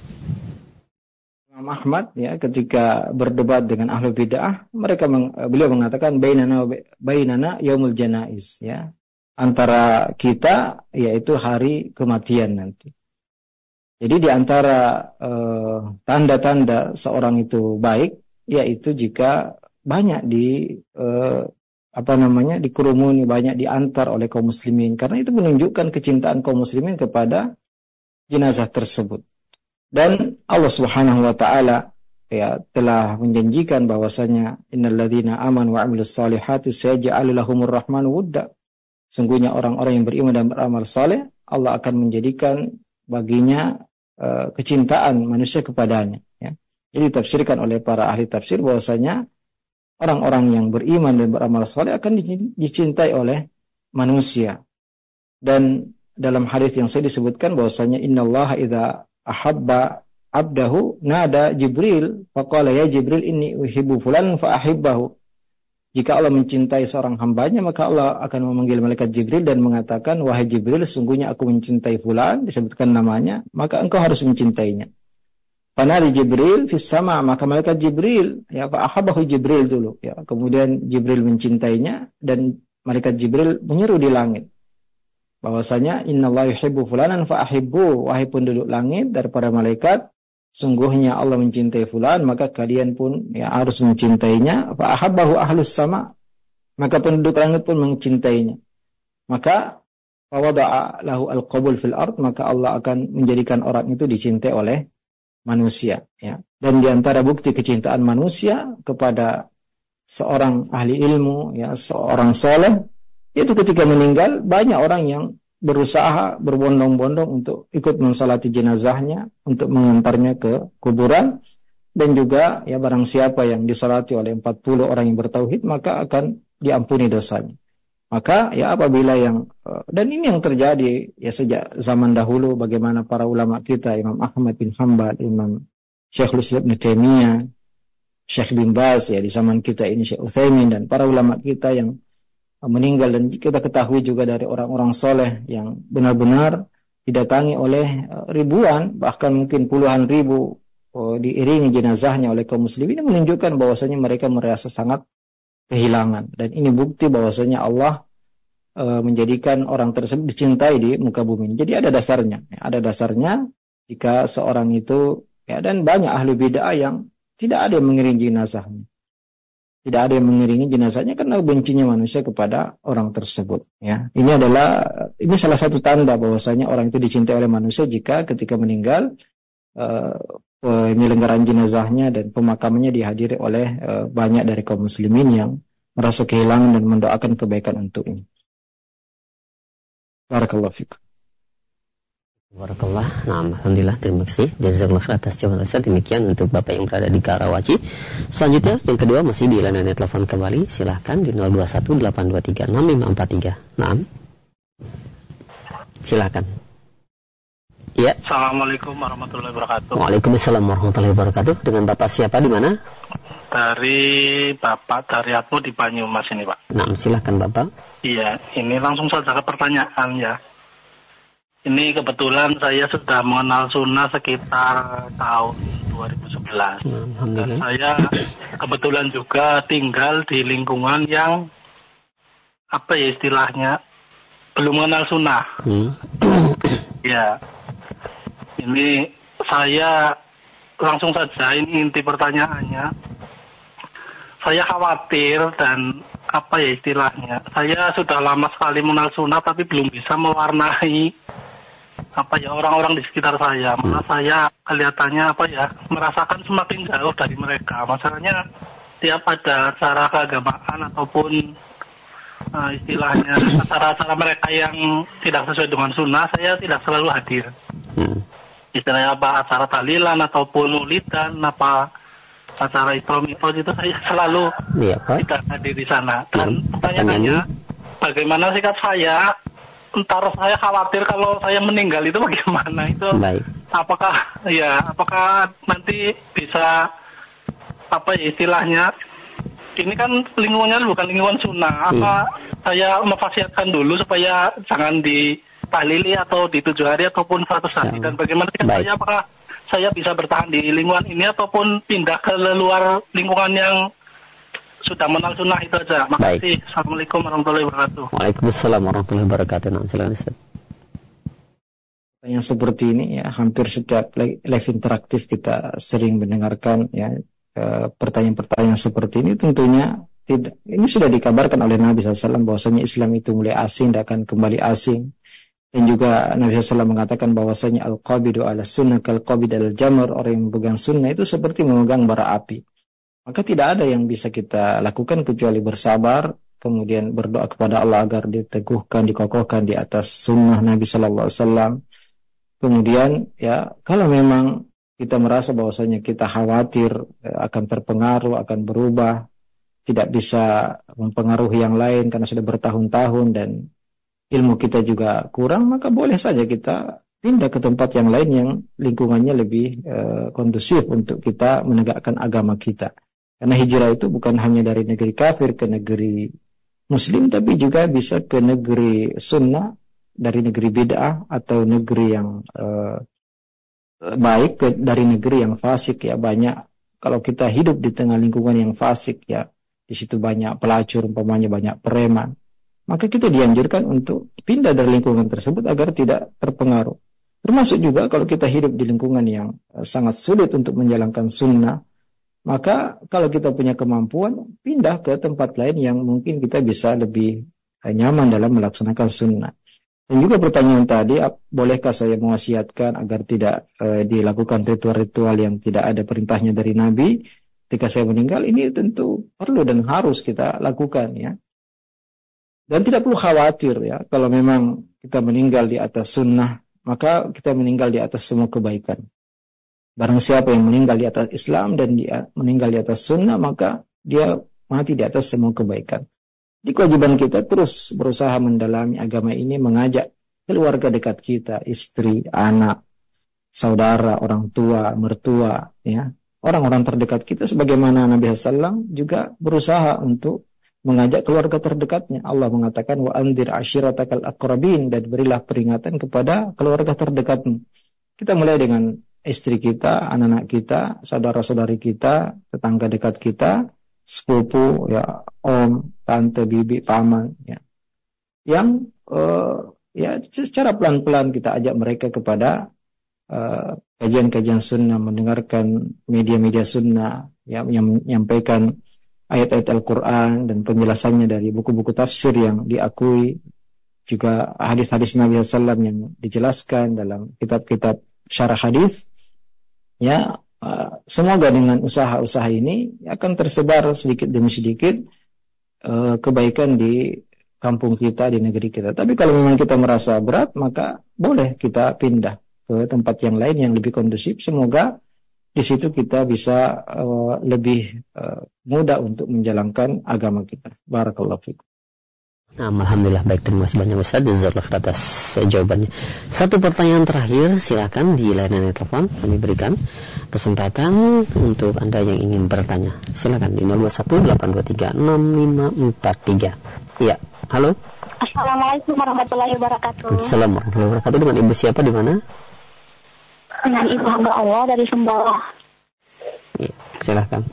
[SPEAKER 1] Imam Ahmad ya ketika berdebat dengan ahlu bid'ah, mereka meng, beliau mengatakan bainana bainana yaumul janaiz, ya. Antara kita yaitu hari kematian nanti. Jadi di antara uh, tanda-tanda seorang itu baik yaitu jika banyak di uh, apa namanya dikerumuni, banyak diantar oleh kaum muslimin, karena itu menunjukkan kecintaan kaum muslimin kepada jenazah tersebut. Dan Allah Subhanahu wa taala ya telah menjanjikan bahwasanya innalladzina amanu wa 'amilus solihati sayaj'alu lahumur rahmanu wudda. Sungguhnya orang-orang yang beriman dan beramal saleh, Allah akan menjadikan baginya uh, kecintaan manusia kepadanya. Ya. Jadi ditafsirkan oleh para ahli tafsir bahwasanya orang-orang yang beriman dan beramal saleh akan dicintai oleh manusia. Dan dalam hadis yang saya disebutkan bahwasanya innallaha idza ahabba abdahu nada Jibril faqala ya Jibril inni uhibbu fulan fa ahibbahu. Jika Allah mencintai seorang hambanya, maka Allah akan memanggil malaikat Jibril dan mengatakan, wahai Jibril, sesungguhnya aku mencintai fulan, disebutkan namanya, maka engkau harus mencintainya. Panari Jibril fis sama, maka malaikat Jibril, ya fa ahabbahu Jibril dulu, ya. Kemudian Jibril mencintainya dan malaikat Jibril menyeru di langit bahwasanya innallaha yuhibbu fulanan fa ahibbu, wahai penduduk langit dari para malaikat, sungguhnya Allah mencintai fulan, maka kalian pun ya harus mencintainya. Fa ahabbahu ahlus sama, maka penduduk langit pun mencintainya. Maka fa wada'a lahu al-qabul fil ard, maka Allah akan menjadikan orang itu dicintai oleh manusia, ya. Dan di antara bukti kecintaan manusia kepada seorang ahli ilmu, ya, seorang saleh, itu ketika meninggal banyak orang yang berusaha berbondong-bondong untuk ikut mensalati jenazahnya, untuk mengantarnya ke kuburan, dan juga ya barang siapa yang disalati oleh empat puluh orang yang bertauhid maka akan diampuni dosanya. Maka ya apabila yang dan ini yang terjadi ya sejak zaman dahulu, bagaimana para ulama kita, Imam Ahmad bin Hanbal, Imam Syekhul Islam Ibnu Taimiyah, Syekh bin Baz, ya di zaman kita ini Syekh Utsaimin, dan para ulama kita yang meninggal, dan kita ketahui juga dari orang-orang soleh yang benar-benar didatangi oleh ribuan, bahkan mungkin puluhan ribu oh, diiringi jenazahnya oleh kaum muslimin, ini menunjukkan bahwasanya mereka merasa sangat kehilangan. Dan ini bukti bahwasanya Allah e, menjadikan orang tersebut dicintai di muka bumi. Jadi ada dasarnya, ya, ada dasarnya jika seorang itu, ya, dan banyak ahli bid'ah yang tidak ada yang mengiringi jenazahnya. Tidak ada yang mengiringi jenazahnya karena bencinya manusia kepada orang tersebut. Ya, ini adalah ini salah satu tanda bahwasanya orang itu dicintai oleh manusia jika ketika meninggal uh, penyelenggaraan jenazahnya dan pemakamannya dihadiri oleh uh, banyak dari kaum muslimin yang merasa kehilangan dan mendoakan kebaikan untuknya. Barakallahu fikum.
[SPEAKER 2] Barakallah. Nah, alhamdulillah, terima kasih jazakallahu khairan atas jawaban Ustaz. Demikian untuk Bapak yang berada di Karawaci. Selanjutnya yang kedua masih di layanan telepon kembali. Silahkan di nol dua satu delapan dua tiga enam lima empat tiga. Naam. Silahkan. Ya.
[SPEAKER 4] Assalamualaikum warahmatullahi wabarakatuh.
[SPEAKER 2] Waalaikumsalam warahmatullahi wabarakatuh. Dengan Bapak siapa di mana?
[SPEAKER 4] Dari Bapak Daryatmo di Banyumas ini, Pak.
[SPEAKER 2] Nah, silahkan Bapak.
[SPEAKER 4] Iya, ini langsung saja ke pertanyaan ya. Ini kebetulan saya sudah mengenal sunnah sekitar tahun dua ribu sebelas. Dan saya kebetulan juga tinggal di lingkungan yang apa ya istilahnya belum mengenal sunnah. Hmm. Ya, ini saya langsung saja, ini inti pertanyaannya. Saya khawatir dan apa ya istilahnya, saya sudah lama sekali mengenal sunnah tapi belum bisa mewarnai apa ya orang-orang di sekitar saya. Malah saya kelihatannya apa ya merasakan semakin jauh dari mereka. Masalahnya tiap ada acara keagamaan ataupun uh, istilahnya acara-acara mereka yang tidak sesuai dengan sunnah, saya tidak selalu hadir. Hmm. Istilahnya apa acara tahlilan ataupun maulidan, apa acara Isra Mi'raj itu saya selalu ya, tidak hadir di sana. Dan hmm. pertanyaannya, bagaimana sikap saya? Entar saya khawatir kalau saya meninggal itu bagaimana itu? Baik. Apakah ya apakah nanti bisa apa ya istilahnya? Ini kan lingkungannya bukan lingkungan sunnah. Apa hmm. saya memfasiatkan dulu supaya jangan ditahlili atau di tujuh hari ataupun seratus hari, dan bagaimana sikap saya? Apakah saya bisa bertahan di lingkungan ini ataupun pindah ke luar lingkungan yang sudah mengenal sunnah itu aja. Makasih. Baik. Assalamualaikum warahmatullahi wabarakatuh.
[SPEAKER 2] Waalaikumsalam warahmatullahi wabarakatuh. Nah, silakan Ustaz.
[SPEAKER 1] Yang seperti ini ya, hampir setiap live interaktif kita sering mendengarkan ya pertanyaan-pertanyaan seperti ini. Tentunya tidak, ini sudah dikabarkan oleh Nabi shallallahu alaihi wasallam bahwasanya Islam itu mulai asing dan akan kembali asing. Dan juga Nabi shallallahu alaihi wasallam mengatakan bahwasanya al-qabidu ala sunnah kal-qabid al-jamr, orang yang memegang sunnah itu seperti memegang bara api. Maka tidak ada yang bisa kita lakukan kecuali bersabar, kemudian berdoa kepada Allah agar diteguhkan, dikokohkan di atas sunnah Nabi Sallallahu Alaihi Wasallam. Kemudian ya kalau memang kita merasa bahwasanya kita khawatir akan terpengaruh, akan berubah, tidak bisa mempengaruhi yang lain karena sudah bertahun-tahun dan ilmu kita juga kurang, maka boleh saja kita pindah ke tempat yang lain yang lingkungannya lebih uh, kondusif untuk kita menegakkan agama kita. Karena hijrah itu bukan hanya dari negeri kafir ke negeri muslim, tapi juga bisa ke negeri sunnah, dari negeri bid'ah atau negeri yang uh, baik ke dari negeri yang fasik ya. Banyak kalau kita hidup di tengah lingkungan yang fasik ya, di situ banyak pelacur, umpamanya banyak preman, maka kita dianjurkan untuk pindah dari lingkungan tersebut agar tidak terpengaruh. Termasuk juga kalau kita hidup di lingkungan yang uh, sangat sulit untuk menjalankan sunnah, maka kalau kita punya kemampuan, pindah ke tempat lain yang mungkin kita bisa lebih nyaman dalam melaksanakan sunnah. Dan juga pertanyaan tadi, bolehkah saya mewasiatkan agar tidak e, dilakukan ritual-ritual yang tidak ada perintahnya dari Nabi ketika saya meninggal? Ini tentu perlu dan harus kita lakukan ya. Dan tidak perlu khawatir ya, kalau memang kita meninggal di atas sunnah, maka kita meninggal di atas semua kebaikan. Barang siapa yang meninggal di atas Islam dan dia meninggal di atas sunnah, maka dia mati di atas semua kebaikan. Di kewajiban kita terus berusaha mendalami agama ini, mengajak keluarga dekat kita, istri, anak, saudara, orang tua, mertua, ya, orang-orang terdekat kita, sebagaimana Nabi shallallahu alaihi wasallam juga berusaha untuk mengajak keluarga terdekatnya. Allah mengatakan wa anzir ashiratakal aqrabin, dan berilah peringatan kepada keluarga terdekatmu. Kita mulai dengan istri kita, anak-anak kita, saudara-saudari kita, tetangga dekat kita, sepupu, ya, om, tante, bibi, paman, ya, yang uh, ya secara pelan-pelan kita ajak mereka kepada uh, kajian-kajian sunnah, mendengarkan media-media sunnah, ya, yang menyampaikan ayat-ayat Al-Quran dan penjelasannya dari buku-buku tafsir yang diakui, juga hadis-hadis Nabi sallallahu alaihi wasallam yang dijelaskan dalam kitab-kitab syarah hadis. Ya, uh, semoga dengan usaha-usaha ini akan tersebar sedikit demi sedikit uh, kebaikan di kampung kita, di negeri kita. Tapi kalau memang kita merasa berat, maka boleh kita pindah ke tempat yang lain yang lebih kondusif. Semoga di situ kita bisa uh, lebih uh, mudah untuk menjalankan agama kita. Barakallahu fikum.
[SPEAKER 2] Nah, alhamdulillah, baik, terima kasih banyak Ustaz jazakallahu atas jawabannya. Satu pertanyaan terakhir, silakan di layanan telepon kami berikan kesempatan untuk Anda yang ingin bertanya. Silakan di nol dua satu delapan dua tiga enam lima empat tiga. Iya, halo.
[SPEAKER 5] Assalamualaikum warahmatullahi wabarakatuh.
[SPEAKER 2] Assalamualaikum warahmatullahi wabarakatuh. Dengan Ibu siapa, di mana?
[SPEAKER 5] Dengan Ibu hamba Allah dari Sumbawa.
[SPEAKER 2] Ya, silakan.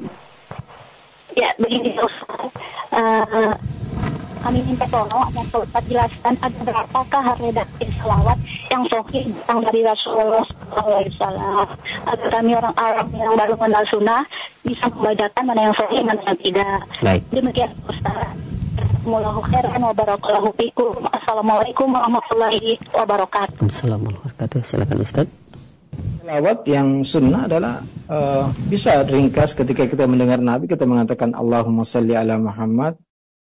[SPEAKER 5] Ya, begini Ustaz. Uh, kami minta tolong agar Ustaz jelaskan ada berapakah redaksi salawat yang sahih datang dari Rasulullah shallallahu alaihi wasallam, agar kami orang Arab yang baru mengenal sunnah bisa membedakan mana yang sahih mana yang tidak.
[SPEAKER 2] Baik.
[SPEAKER 5] Demikian Ustaz. Jazakumullahu khairan wa barakallahu fikum. Assalamualaikum warahmatullahi wabarakatuh.
[SPEAKER 2] Assalamualaikum warahmatullahi wabarakatuh. Silakan Ustaz.
[SPEAKER 1] Salawat yang sunnah adalah uh, bisa ringkas ketika kita mendengar Nabi, kita mengatakan Allahumma salli ala Muhammad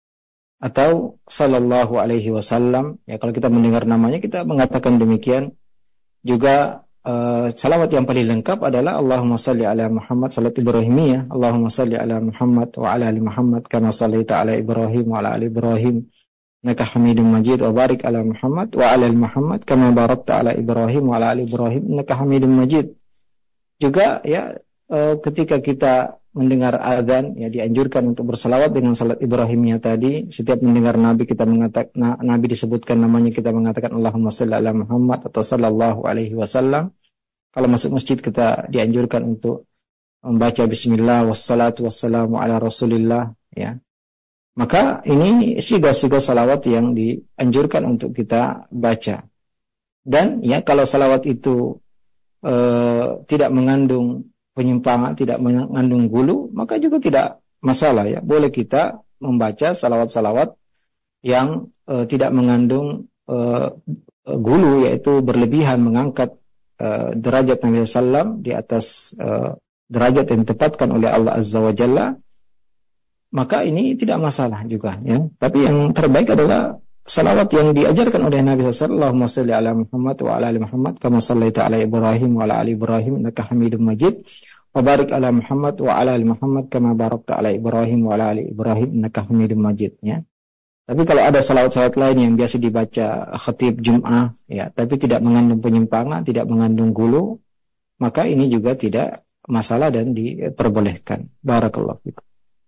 [SPEAKER 1] atau sallallahu alaihi wasallam. Ya, kalau kita mendengar namanya kita mengatakan demikian. Juga uh, salawat yang paling lengkap adalah Allahumma salli ala Muhammad, salat Ibrahimiyah. Allahumma salli ala Muhammad wa ala ali Muhammad kama sallaita ala Ibrahim wa ala ali Ibrahim innaka Hamidum Majid, wa barik ala Muhammad wa ala ali Muhammad kama barakta ala Ibrahim wa ala ali Ibrahim innaka Hamidum Majid. Juga ya uh, ketika kita mendengar azan, ya dianjurkan untuk bersalawat dengan salat Ibrahimiyah tadi. Setiap mendengar Nabi kita mengatakan, nah, Nabi disebutkan namanya, kita mengatakan Allahumma salli ala Muhammad atau sallallahu alaihi wasallam. Kalau masuk masjid kita dianjurkan untuk membaca bismillah wassalatu wassalamu ala Rasulillah, ya. Maka ini siga-siga salawat yang dianjurkan untuk kita baca. Dan ya kalau salawat itu uh, tidak mengandung penyimpangan, tidak mengandung gulu, maka juga tidak masalah, ya. Boleh kita membaca salawat-salawat yang uh, tidak mengandung uh, gulu, yaitu berlebihan mengangkat uh, derajat Nabi sallallahu alaihi wasallam di atas uh, derajat yang ditempatkan oleh Allah Azza wa Jalla. Maka ini tidak masalah juga, ya. Tapi yang terbaik adalah salawat yang diajarkan oleh Nabi sallallahu alaihi wasallam. Allahumma salli ala Muhammad wa ala ali Muhammad kama sallaita ala Ibrahim wa ala ali Ibrahim innaka Hamidum Majid, wa barik ala Muhammad wa ala ali Muhammad kama barakta ala Ibrahim wa ala ali Ibrahim innaka Hamidum Majid, ya. Tapi kalau ada salawat-salawat lain yang biasa dibaca khatib Jum'ah, ya, tapi tidak mengandung penyimpangan, tidak mengandung gulu, maka ini juga tidak masalah dan diperbolehkan. Barakallahu fikum.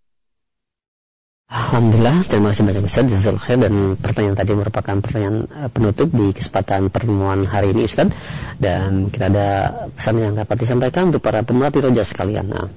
[SPEAKER 2] Alhamdulillah, terima kasih banyak Ustaz jazakallahu khair, dan pertanyaan tadi merupakan pertanyaan penutup di kesempatan pertemuan hari ini Ustaz, dan kita ada pesan yang dapat disampaikan untuk para pemerhati roja sekalian. Nah.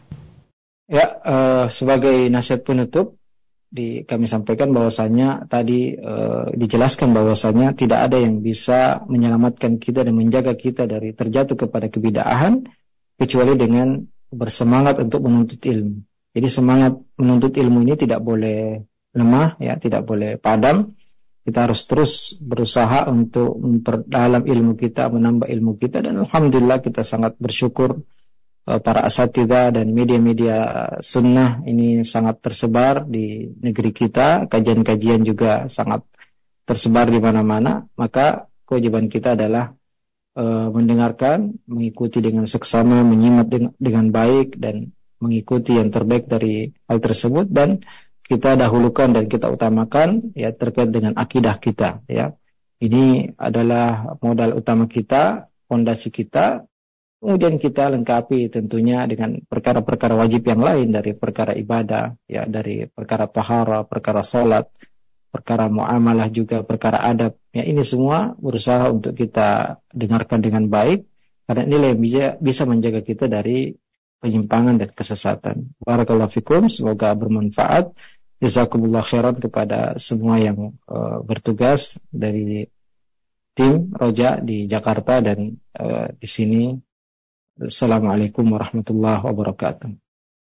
[SPEAKER 1] Ya, uh, sebagai nasihat penutup di kami sampaikan bahwasanya tadi uh, dijelaskan bahwasanya tidak ada yang bisa menyelamatkan kita dan menjaga kita dari terjatuh kepada kebid'ahan kecuali dengan bersemangat untuk menuntut ilmu. Jadi semangat menuntut ilmu ini tidak boleh lemah, ya, tidak boleh padam. Kita harus terus berusaha untuk memperdalam ilmu kita, menambah ilmu kita, dan alhamdulillah kita sangat bersyukur uh, para asatidzah dan media-media sunnah ini sangat tersebar di negeri kita. Kajian-kajian juga sangat tersebar di mana-mana. Maka kewajiban kita adalah uh, mendengarkan, mengikuti dengan seksama, menyimak dengan, dengan baik, dan mengikuti yang terbaik dari hal tersebut, dan kita dahulukan dan kita utamakan, ya, terkait dengan akidah kita, ya. Ini adalah modal utama kita, fondasi kita. Kemudian kita lengkapi tentunya dengan perkara-perkara wajib yang lain, dari perkara ibadah, ya, dari perkara tahara, perkara salat, perkara muamalah, juga perkara adab. Ya, ini semua berusaha untuk kita dengarkan dengan baik, Karena inilah yang bisa, bisa menjaga kita dari penyimpangan dan kesesatan. Barakallahu fikum, semoga bermanfaat. Jazakumullah khairan kepada semua yang uh, bertugas dari tim Roja di Jakarta dan uh, di sini. Assalamualaikum warahmatullahi wabarakatuh.